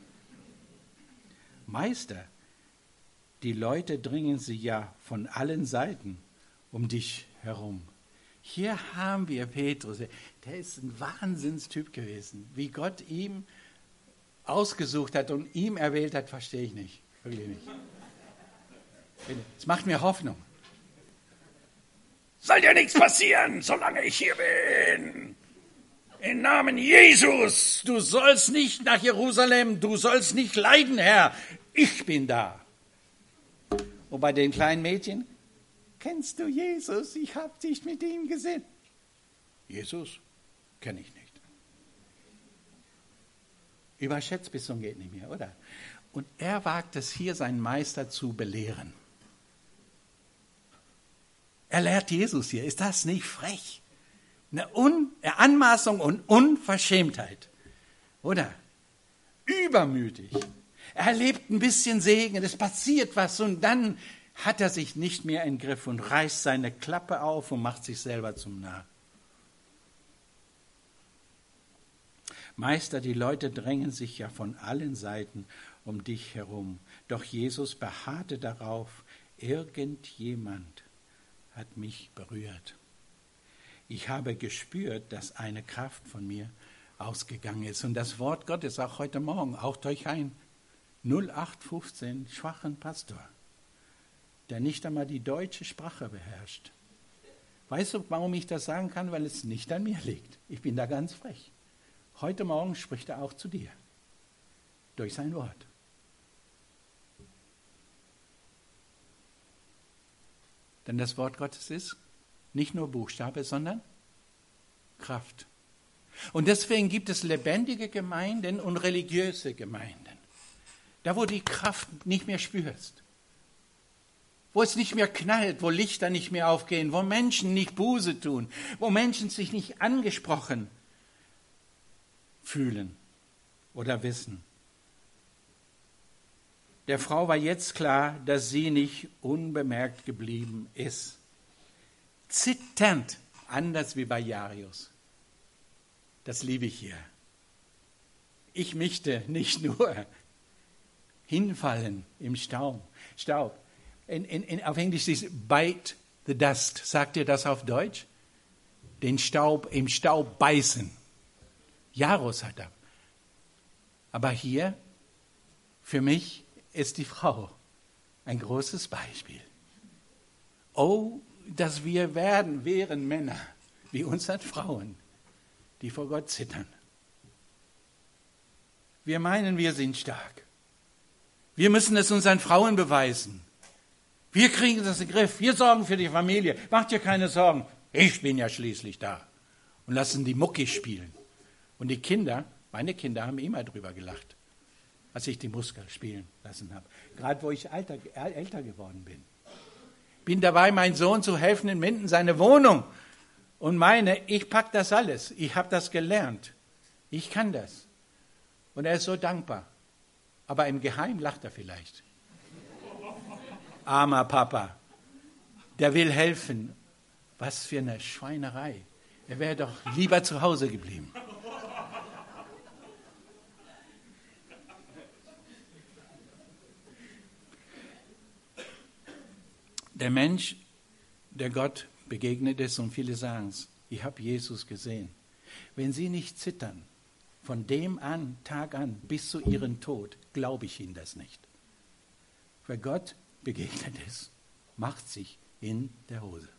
Meister, die Leute dringen sie ja von allen Seiten um dich herum. Hier haben wir Petrus, der ist ein Wahnsinnstyp gewesen. Wie Gott ihm ausgesucht hat und ihm erwählt hat, verstehe ich nicht. Wirklich nicht. Es macht mir Hoffnung. Soll dir nichts passieren, solange ich hier bin. Im Namen Jesus, du sollst nicht nach Jerusalem, du sollst nicht leiden, Herr. Ich bin da. Und bei den kleinen Mädchen, kennst du Jesus? Ich habe dich mit ihm gesehen. Jesus kenne ich nicht. Überschätzt bis zum geht nicht mehr, oder? Und er wagt es hier, seinen Meister zu belehren. Er lehrt Jesus hier. Ist das nicht frech? Eine, Un- eine Anmaßung und Unverschämtheit, oder? Übermütig. Er erlebt ein bisschen Segen, es passiert was und dann hat er sich nicht mehr im Griff und reißt seine Klappe auf und macht sich selber zum Narr. Meister, die Leute drängen sich ja von allen Seiten um dich herum. Doch Jesus beharrte darauf, irgendjemand hat mich berührt. Ich habe gespürt, dass eine Kraft von mir ausgegangen ist. Und das Wort Gottes auch heute Morgen, auch durch einen null acht fünfzehn schwachen Pastor, der nicht einmal die deutsche Sprache beherrscht. Weißt du, warum ich das sagen kann? Weil es nicht an mir liegt. Ich bin da ganz frech. Heute Morgen spricht er auch zu dir. Durch sein Wort. Denn das Wort Gottes ist nicht nur Buchstabe, sondern Kraft. Und deswegen gibt es lebendige Gemeinden und religiöse Gemeinden. Da, wo die Kraft nicht mehr spürst. Wo es nicht mehr knallt, wo Lichter nicht mehr aufgehen, wo Menschen nicht Buße tun, wo Menschen sich nicht angesprochen fühlen oder wissen. Der Frau war jetzt klar, dass sie nicht unbemerkt geblieben ist. Zitternd, anders wie bei Jairus. Das liebe ich hier. Ich möchte nicht nur hinfallen im Staub. Staub. In, in, in, auf Englisch ist bite the dust. Sagt ihr das auf Deutsch? Den Staub im Staub beißen. Jairus hat er. Aber hier, für mich, ist die Frau ein großes Beispiel. Oh, dass wir werden, wären Männer wie unsere Frauen, die vor Gott zittern. Wir meinen, wir sind stark. Wir müssen es unseren Frauen beweisen. Wir kriegen das in den Griff. Wir sorgen für die Familie. Macht dir keine Sorgen. Ich bin ja schließlich da. Und lassen die Mucki spielen. Und die Kinder, meine Kinder haben immer drüber gelacht, als ich die Muskel spielen lassen habe. Gerade wo ich alter, älter geworden bin. Bin dabei, meinem Sohn zu helfen in Minden, seine Wohnung. Und meine, ich pack das alles. Ich habe das gelernt. Ich kann das. Und er ist so dankbar. Aber im Geheim lacht er vielleicht. Armer Papa. Der will helfen. Was für eine Schweinerei. Er wäre doch lieber zu Hause geblieben. Der Mensch, der Gott begegnet ist, und viele sagen es, ich habe Jesus gesehen. Wenn sie nicht zittern, von dem an, Tag an, bis zu ihrem Tod, glaube ich ihnen das nicht. Wer Gott begegnet ist, macht sich in der Hose.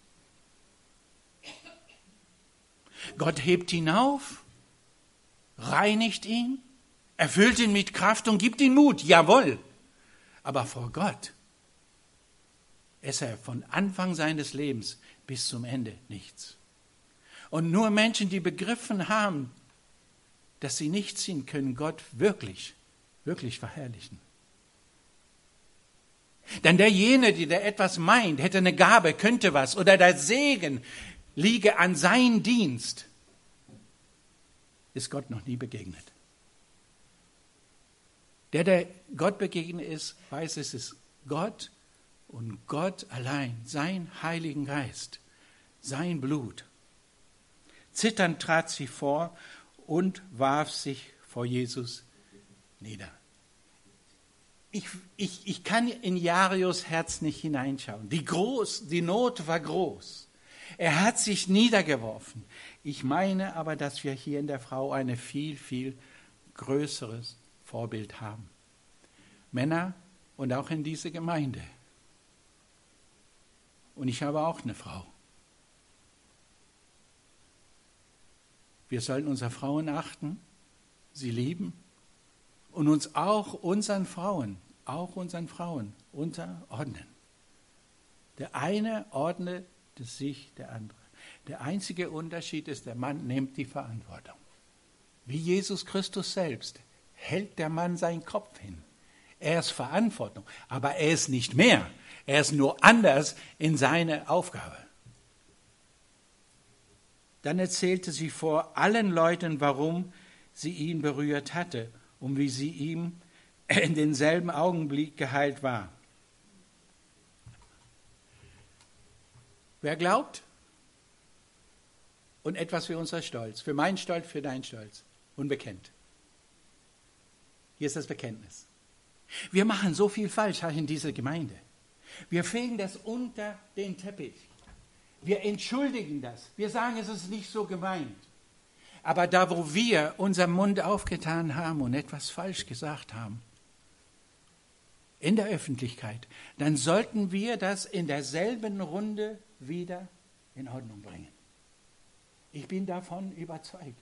Gott hebt ihn auf, reinigt ihn, erfüllt ihn mit Kraft und gibt ihm Mut, jawohl. Aber vor Gott ist er von Anfang seines Lebens bis zum Ende nichts. Und nur Menschen, die begriffen haben, dass sie nichts sind, können Gott wirklich, wirklich verherrlichen. Denn derjenige, der etwas meint, hätte eine Gabe, könnte was, oder der Segen liege an seinem Dienst, ist Gott noch nie begegnet. Der, der Gott begegnet ist, weiß, es ist Gott und Gott allein, sein Heiligen Geist, sein Blut. Zitternd trat sie vor und warf sich vor Jesus nieder. Ich, ich, ich kann in Jairus Herz nicht hineinschauen. Die, groß, die Not war groß. Er hat sich niedergeworfen. Ich meine aber, dass wir hier in der Frau ein viel, viel größeres Vorbild haben. Männer und auch in dieser Gemeinde. Und ich habe auch eine Frau. Wir sollen unsere Frauen achten, sie lieben und uns auch unseren Frauen, auch unseren Frauen unterordnen. Der eine ordnet sich der andere. Der einzige Unterschied ist, der Mann nimmt die Verantwortung. Wie Jesus Christus selbst hält der Mann seinen Kopf hin. Er ist Verantwortung, aber er ist nicht mehr. Er ist nur anders in seiner Aufgabe. Dann erzählte sie vor allen Leuten, warum sie ihn berührt hatte und wie sie ihm in denselben Augenblick geheilt war. Wer glaubt? Und etwas für unser Stolz, für meinen Stolz, für deinen Stolz. Und bekennt. Hier ist das Bekenntnis. Wir machen so viel falsch in dieser Gemeinde. Wir fegen das unter den Teppich. Wir entschuldigen das. Wir sagen, es ist nicht so gemeint. Aber da, wo wir unseren Mund aufgetan haben und etwas falsch gesagt haben, in der Öffentlichkeit, dann sollten wir das in derselben Runde wieder in Ordnung bringen. Ich bin davon überzeugt.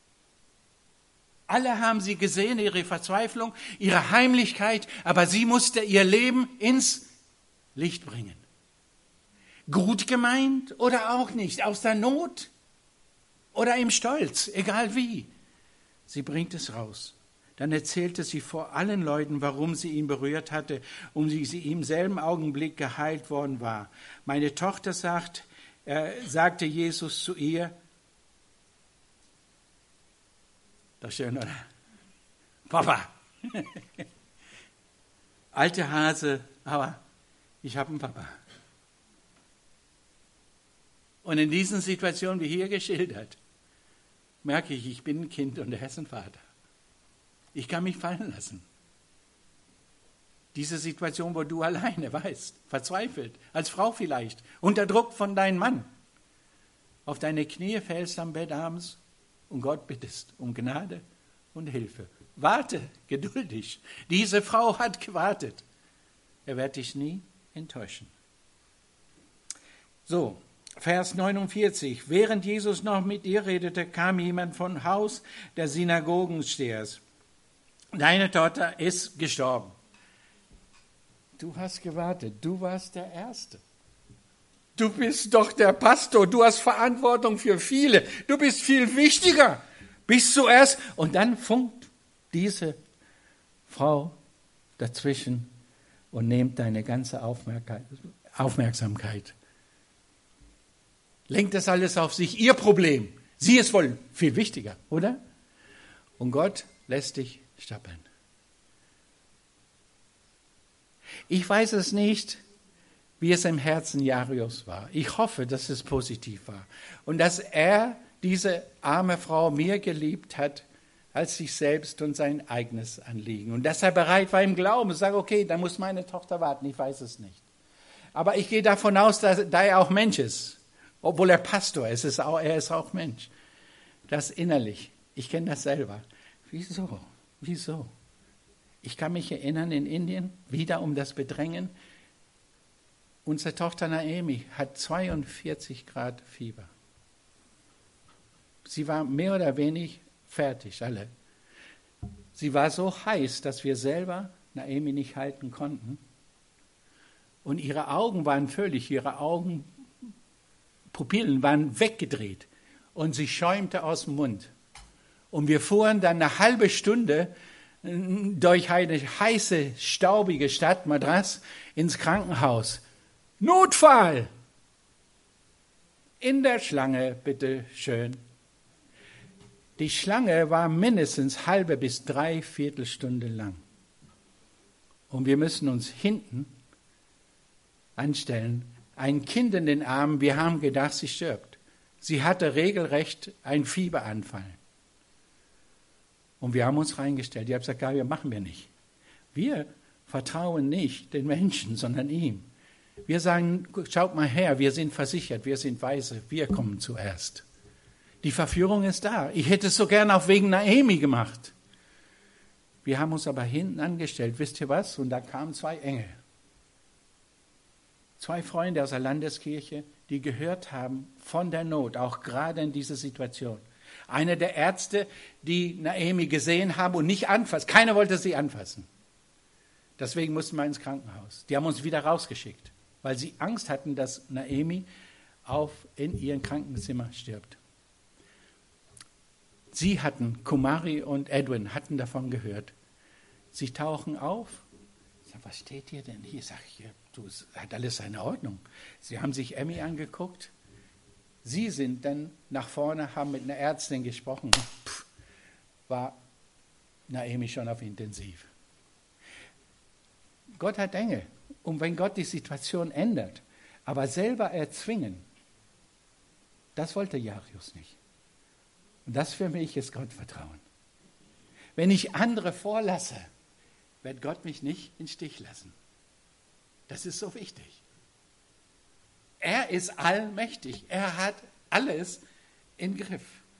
Alle haben sie gesehen, ihre Verzweiflung, ihre Heimlichkeit, aber sie musste ihr Leben ins Licht bringen. Gut gemeint oder auch nicht, aus der Not oder im Stolz, egal wie. Sie bringt es raus. Dann erzählte sie vor allen Leuten, warum sie ihn berührt hatte und wie sie im selben Augenblick geheilt worden war. Meine Tochter sagt, äh, sagte Jesus zu ihr, das ist schön, oder? Papa. Alte Hase, aber ich habe einen Papa. Und in diesen Situationen, wie hier geschildert, merke ich, ich bin ein Kind und er ist ein Vater. Ich kann mich fallen lassen. Diese Situation, wo du alleine weißt, verzweifelt, als Frau vielleicht, unter Druck von deinem Mann, auf deine Knie fällst am Bett abends und Gott bittest um Gnade und Hilfe. Warte geduldig. Diese Frau hat gewartet. Er wird dich nie enttäuschen. So, Vers neunundvierzig. Während Jesus noch mit ihr redete, kam jemand vom Haus der Synagogenstehers. Deine Tochter ist gestorben. Du hast gewartet. Du warst der Erste. Du bist doch der Pastor, du hast Verantwortung für viele, du bist viel wichtiger. Bist zuerst. Und dann funkt diese Frau dazwischen und nimmt deine ganze Aufmerksamkeit. Lenkt das alles auf sich, ihr Problem. Sie ist wohl viel wichtiger, oder? Und Gott lässt dich stapeln. Ich weiß es nicht, wie es im Herzen Jairus war. Ich hoffe, dass es positiv war. Und dass er diese arme Frau mehr geliebt hat, als sich selbst und sein eigenes Anliegen. Und dass er bereit war im Glauben, zu sagen, okay, dann muss meine Tochter warten, ich weiß es nicht. Aber ich gehe davon aus, dass, da er auch Mensch ist, obwohl er Pastor ist, ist auch, er ist auch Mensch. Das innerlich, ich kenne das selber. Wieso? Wieso? Ich kann mich erinnern, in Indien, wieder um das Bedrängen, unsere Tochter Naomi hat zweiundvierzig Grad Fieber. Sie war mehr oder weniger fertig, alle. Sie war so heiß, dass wir selber Naomi nicht halten konnten. Und ihre Augen waren völlig, ihre Augenpupillen waren weggedreht. Und sie schäumte aus dem Mund. Und wir fuhren dann eine halbe Stunde durch eine heiße, staubige Stadt, Madras, ins Krankenhaus. Notfall! In der Schlange, bitte schön. Die Schlange war mindestens halbe bis drei Viertelstunde lang. Und wir müssen uns hinten anstellen. Ein Kind in den Armen, wir haben gedacht, sie stirbt. Sie hatte regelrecht einen Fieberanfall. Und wir haben uns reingestellt. Ich habe gesagt, Gabi, machen wir nicht. Wir vertrauen nicht den Menschen, sondern ihm. Wir sagen, schaut mal her, wir sind versichert, wir sind weise, wir kommen zuerst. Die Verführung ist da. Ich hätte es so gern auch wegen Naomi gemacht. Wir haben uns aber hinten angestellt. Wisst ihr was? Und da kamen zwei Engel. Zwei Freunde aus der Landeskirche, die gehört haben von der Not, auch gerade in dieser Situation. Einer der Ärzte, die Naomi gesehen haben und nicht anfassen. Keiner wollte sie anfassen. Deswegen mussten wir ins Krankenhaus. Die haben uns wieder rausgeschickt, weil sie Angst hatten, dass Naomi auf, in ihrem Krankenzimmer stirbt. Sie hatten, Kumari und Edwin hatten davon gehört. Sie tauchen auf. Ich sage, was steht hier denn hier? Ich sage, hier, du, es hat alles seine Ordnung. Sie haben sich Emmy angeguckt. Sie sind dann nach vorne, haben mit einer Ärztin gesprochen. Pff, war Naomi schon auf Intensiv. Gott hat Engel. Und wenn Gott die Situation ändert, aber selber erzwingen, das wollte Jairus nicht. Und das für mich ist Gottvertrauen. Wenn ich andere vorlasse, wird Gott mich nicht im Stich lassen. Das ist so wichtig. Er ist allmächtig. Er hat alles im Griff.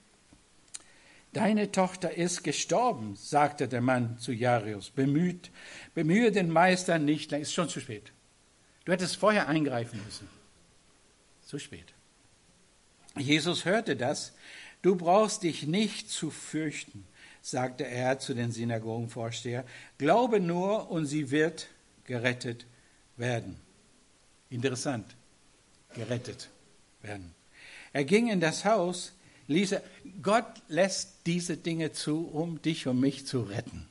Deine Tochter ist gestorben, sagte der Mann zu Jairus. Bemüht, bemühe den Meister nicht länger. Ist schon zu spät. Du hättest vorher eingreifen müssen. Zu spät. Jesus hörte das. Du brauchst dich nicht zu fürchten, sagte er zu den Synagogenvorsteher. Glaube nur und sie wird gerettet werden. Interessant. Gerettet werden. Er ging in das Haus, ließ er, Gott lässt diese Dinge zu, um dich und mich zu retten.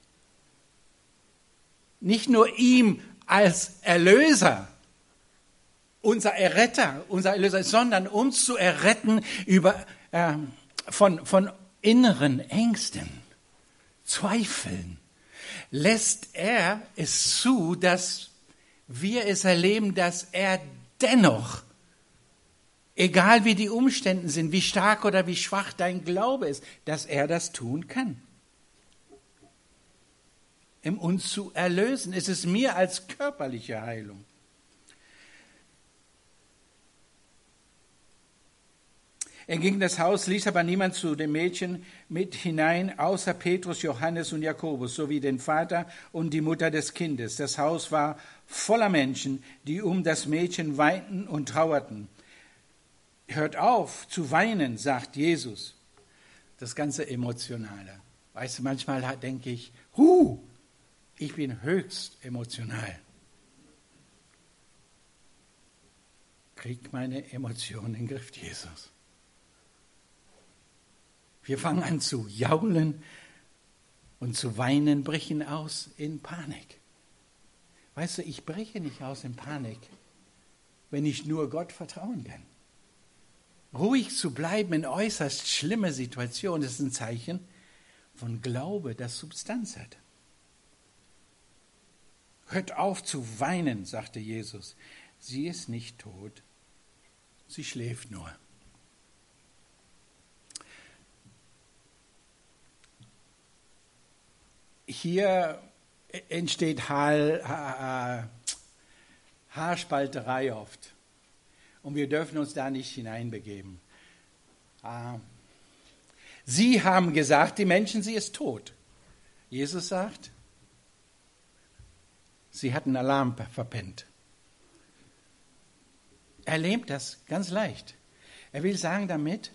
Nicht nur ihm als Erlöser, unser Erretter, unser Erlöser, sondern uns zu erretten über, äh, von, von inneren Ängsten, Zweifeln. Lässt er es zu, dass wir es erleben, dass er dennoch, egal wie die Umstände sind, wie stark oder wie schwach dein Glaube ist, dass er das tun kann. Um uns zu erlösen. Es ist mehr als körperliche Heilung. Er ging in das Haus, ließ aber niemand zu dem Mädchen mit hinein, außer Petrus, Johannes und Jakobus, sowie den Vater und die Mutter des Kindes. Das Haus war voller Menschen, die um das Mädchen weinten und trauerten. Hört auf zu weinen, sagt Jesus. Das ganze Emotionale. Weißt du, manchmal denke ich, hu, ich bin höchst emotional. kriege meine Emotionen in den Griff, Jesus. Wir fangen an zu jaulen und zu weinen, brechen aus in Panik. Weißt du, ich breche nicht aus in Panik, wenn ich nur Gott vertrauen kann. Ruhig zu bleiben in äußerst schlimmer Situationen ist ein Zeichen von Glaube, das Substanz hat. Hört auf zu weinen, sagte Jesus. Sie ist nicht tot, sie schläft nur. Hier entsteht Haar, Haar, Haarspalterei oft. Und wir dürfen uns da nicht hineinbegeben. Sie haben gesagt, die Menschen, sie ist tot. Jesus sagt, sie hat einen Alarm verpennt. Er lähmt das ganz leicht. Er will sagen damit,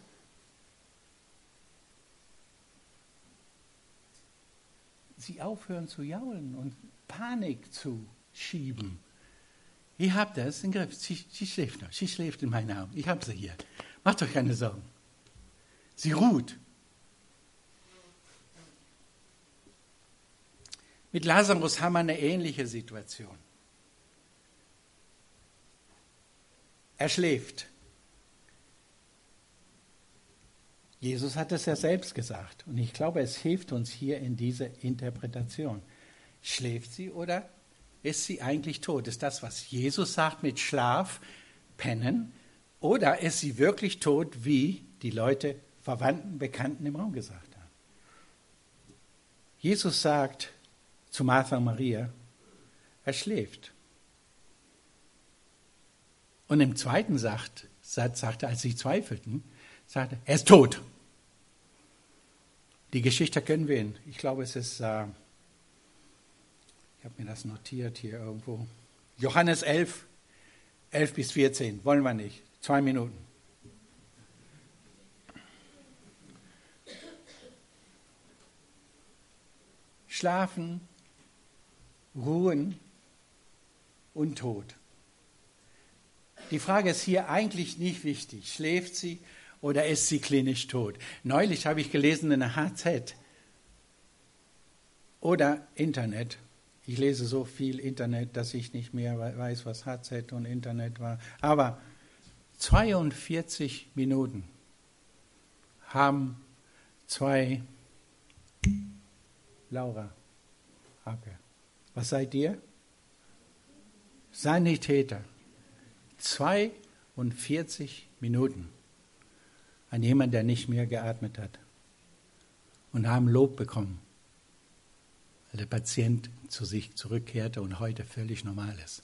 sie aufhören zu jaulen und Panik zu schieben. Ihr habt das im Griff. Sie, sie schläft noch. Sie schläft in meinen Armen. Ich habe sie hier. Macht euch keine Sorgen. Sie ruht. Mit Lazarus haben wir eine ähnliche Situation. Er schläft. Jesus hat es ja selbst gesagt. Und ich glaube, es hilft uns hier in dieser Interpretation. Schläft sie oder ist sie eigentlich tot? Ist das, was Jesus sagt mit Schlaf, Pennen? Oder ist sie wirklich tot, wie die Leute, Verwandten, Bekannten im Raum gesagt haben? Jesus sagt zu Martha und Maria, er schläft. Und im zweiten Satz sagte er, als sie zweifelten, sagte er, er ist tot. Die Geschichte kennen wir ihn. Ich glaube, es ist, äh, ich habe mir das notiert hier irgendwo. Johannes elf, elf bis vierzehn. Wollen wir nicht. Zwei Minuten. Schlafen, ruhen und Tod. Die Frage ist hier eigentlich nicht wichtig. Schläft sie oder ist sie klinisch tot? Neulich habe ich gelesen in der H Z oder Internet. Ich lese so viel Internet, dass ich nicht mehr weiß, was H Z und Internet war. Aber zweiundvierzig Minuten haben zwei Laura Hake. Was seid ihr? Sanitäter. zweiundvierzig Minuten an jemanden, der nicht mehr geatmet hat. Und haben Lob bekommen, weil der Patient zu sich zurückkehrte und heute völlig normal ist.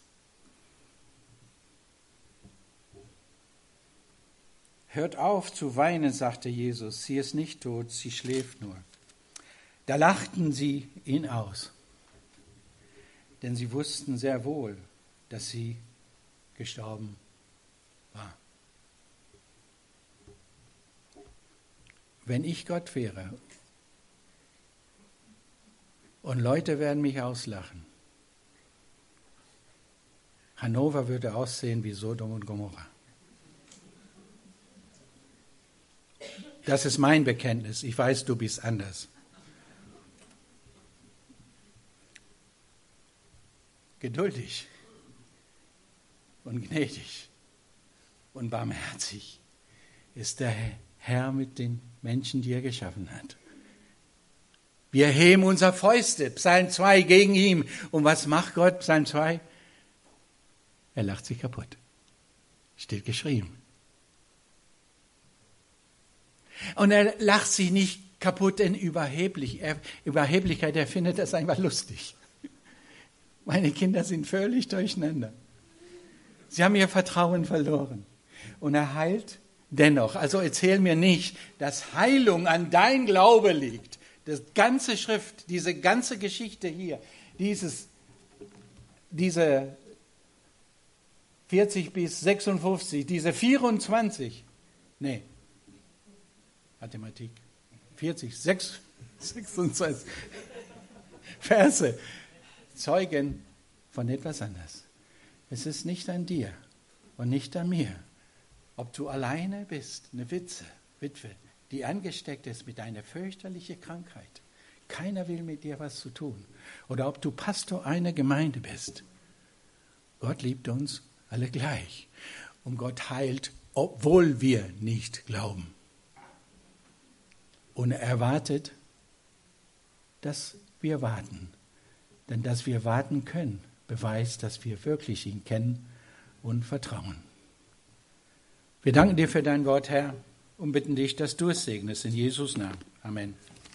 Hört auf zu weinen, sagte Jesus. Sie ist nicht tot, sie schläft nur. Da lachten sie ihn aus, denn sie wussten sehr wohl, dass sie gestorben war. Wenn ich Gott wäre und Leute werden mich auslachen, Hannover würde aussehen wie Sodom und Gomorra. Das ist mein Bekenntnis. Ich weiß, du bist anders. Geduldig und gnädig und barmherzig ist der Herr mit den Menschen, die er geschaffen hat. Wir heben unser Fäuste, Psalm zwei, gegen ihn. Und was macht Gott, Psalm zwei? Er lacht sich kaputt. Steht geschrieben. Und er lacht sich nicht kaputt in Überheblich, er, Überheblichkeit, er findet das einfach lustig. Meine Kinder sind völlig durcheinander. Sie haben ihr Vertrauen verloren. Und er heilt dennoch. Also erzähl mir nicht, dass Heilung an dein Glaube liegt. Das ganze Schrift, diese ganze Geschichte hier, dieses, diese vierzig bis sechsundfünfzig, diese vierundzwanzig, nee, Mathematik, vierzig, sechs, sechsundzwanzig Verse zeugen von etwas anderes. Es ist nicht an dir, und nicht an mir. Ob du alleine bist, eine Witwe, Witwe, die angesteckt ist mit einer fürchterlichen Krankheit. Keiner will mit dir was zu tun. Oder ob du Pastor einer Gemeinde bist. Gott liebt uns alle gleich. Und Gott heilt, obwohl wir nicht glauben. Und er erwartet, dass wir warten. Denn dass wir warten können, beweist, dass wir wirklich ihn kennen und vertrauen. Wir danken dir für dein Wort, Herr, und bitten dich, dass du es segnest. In Jesus' Namen. Amen.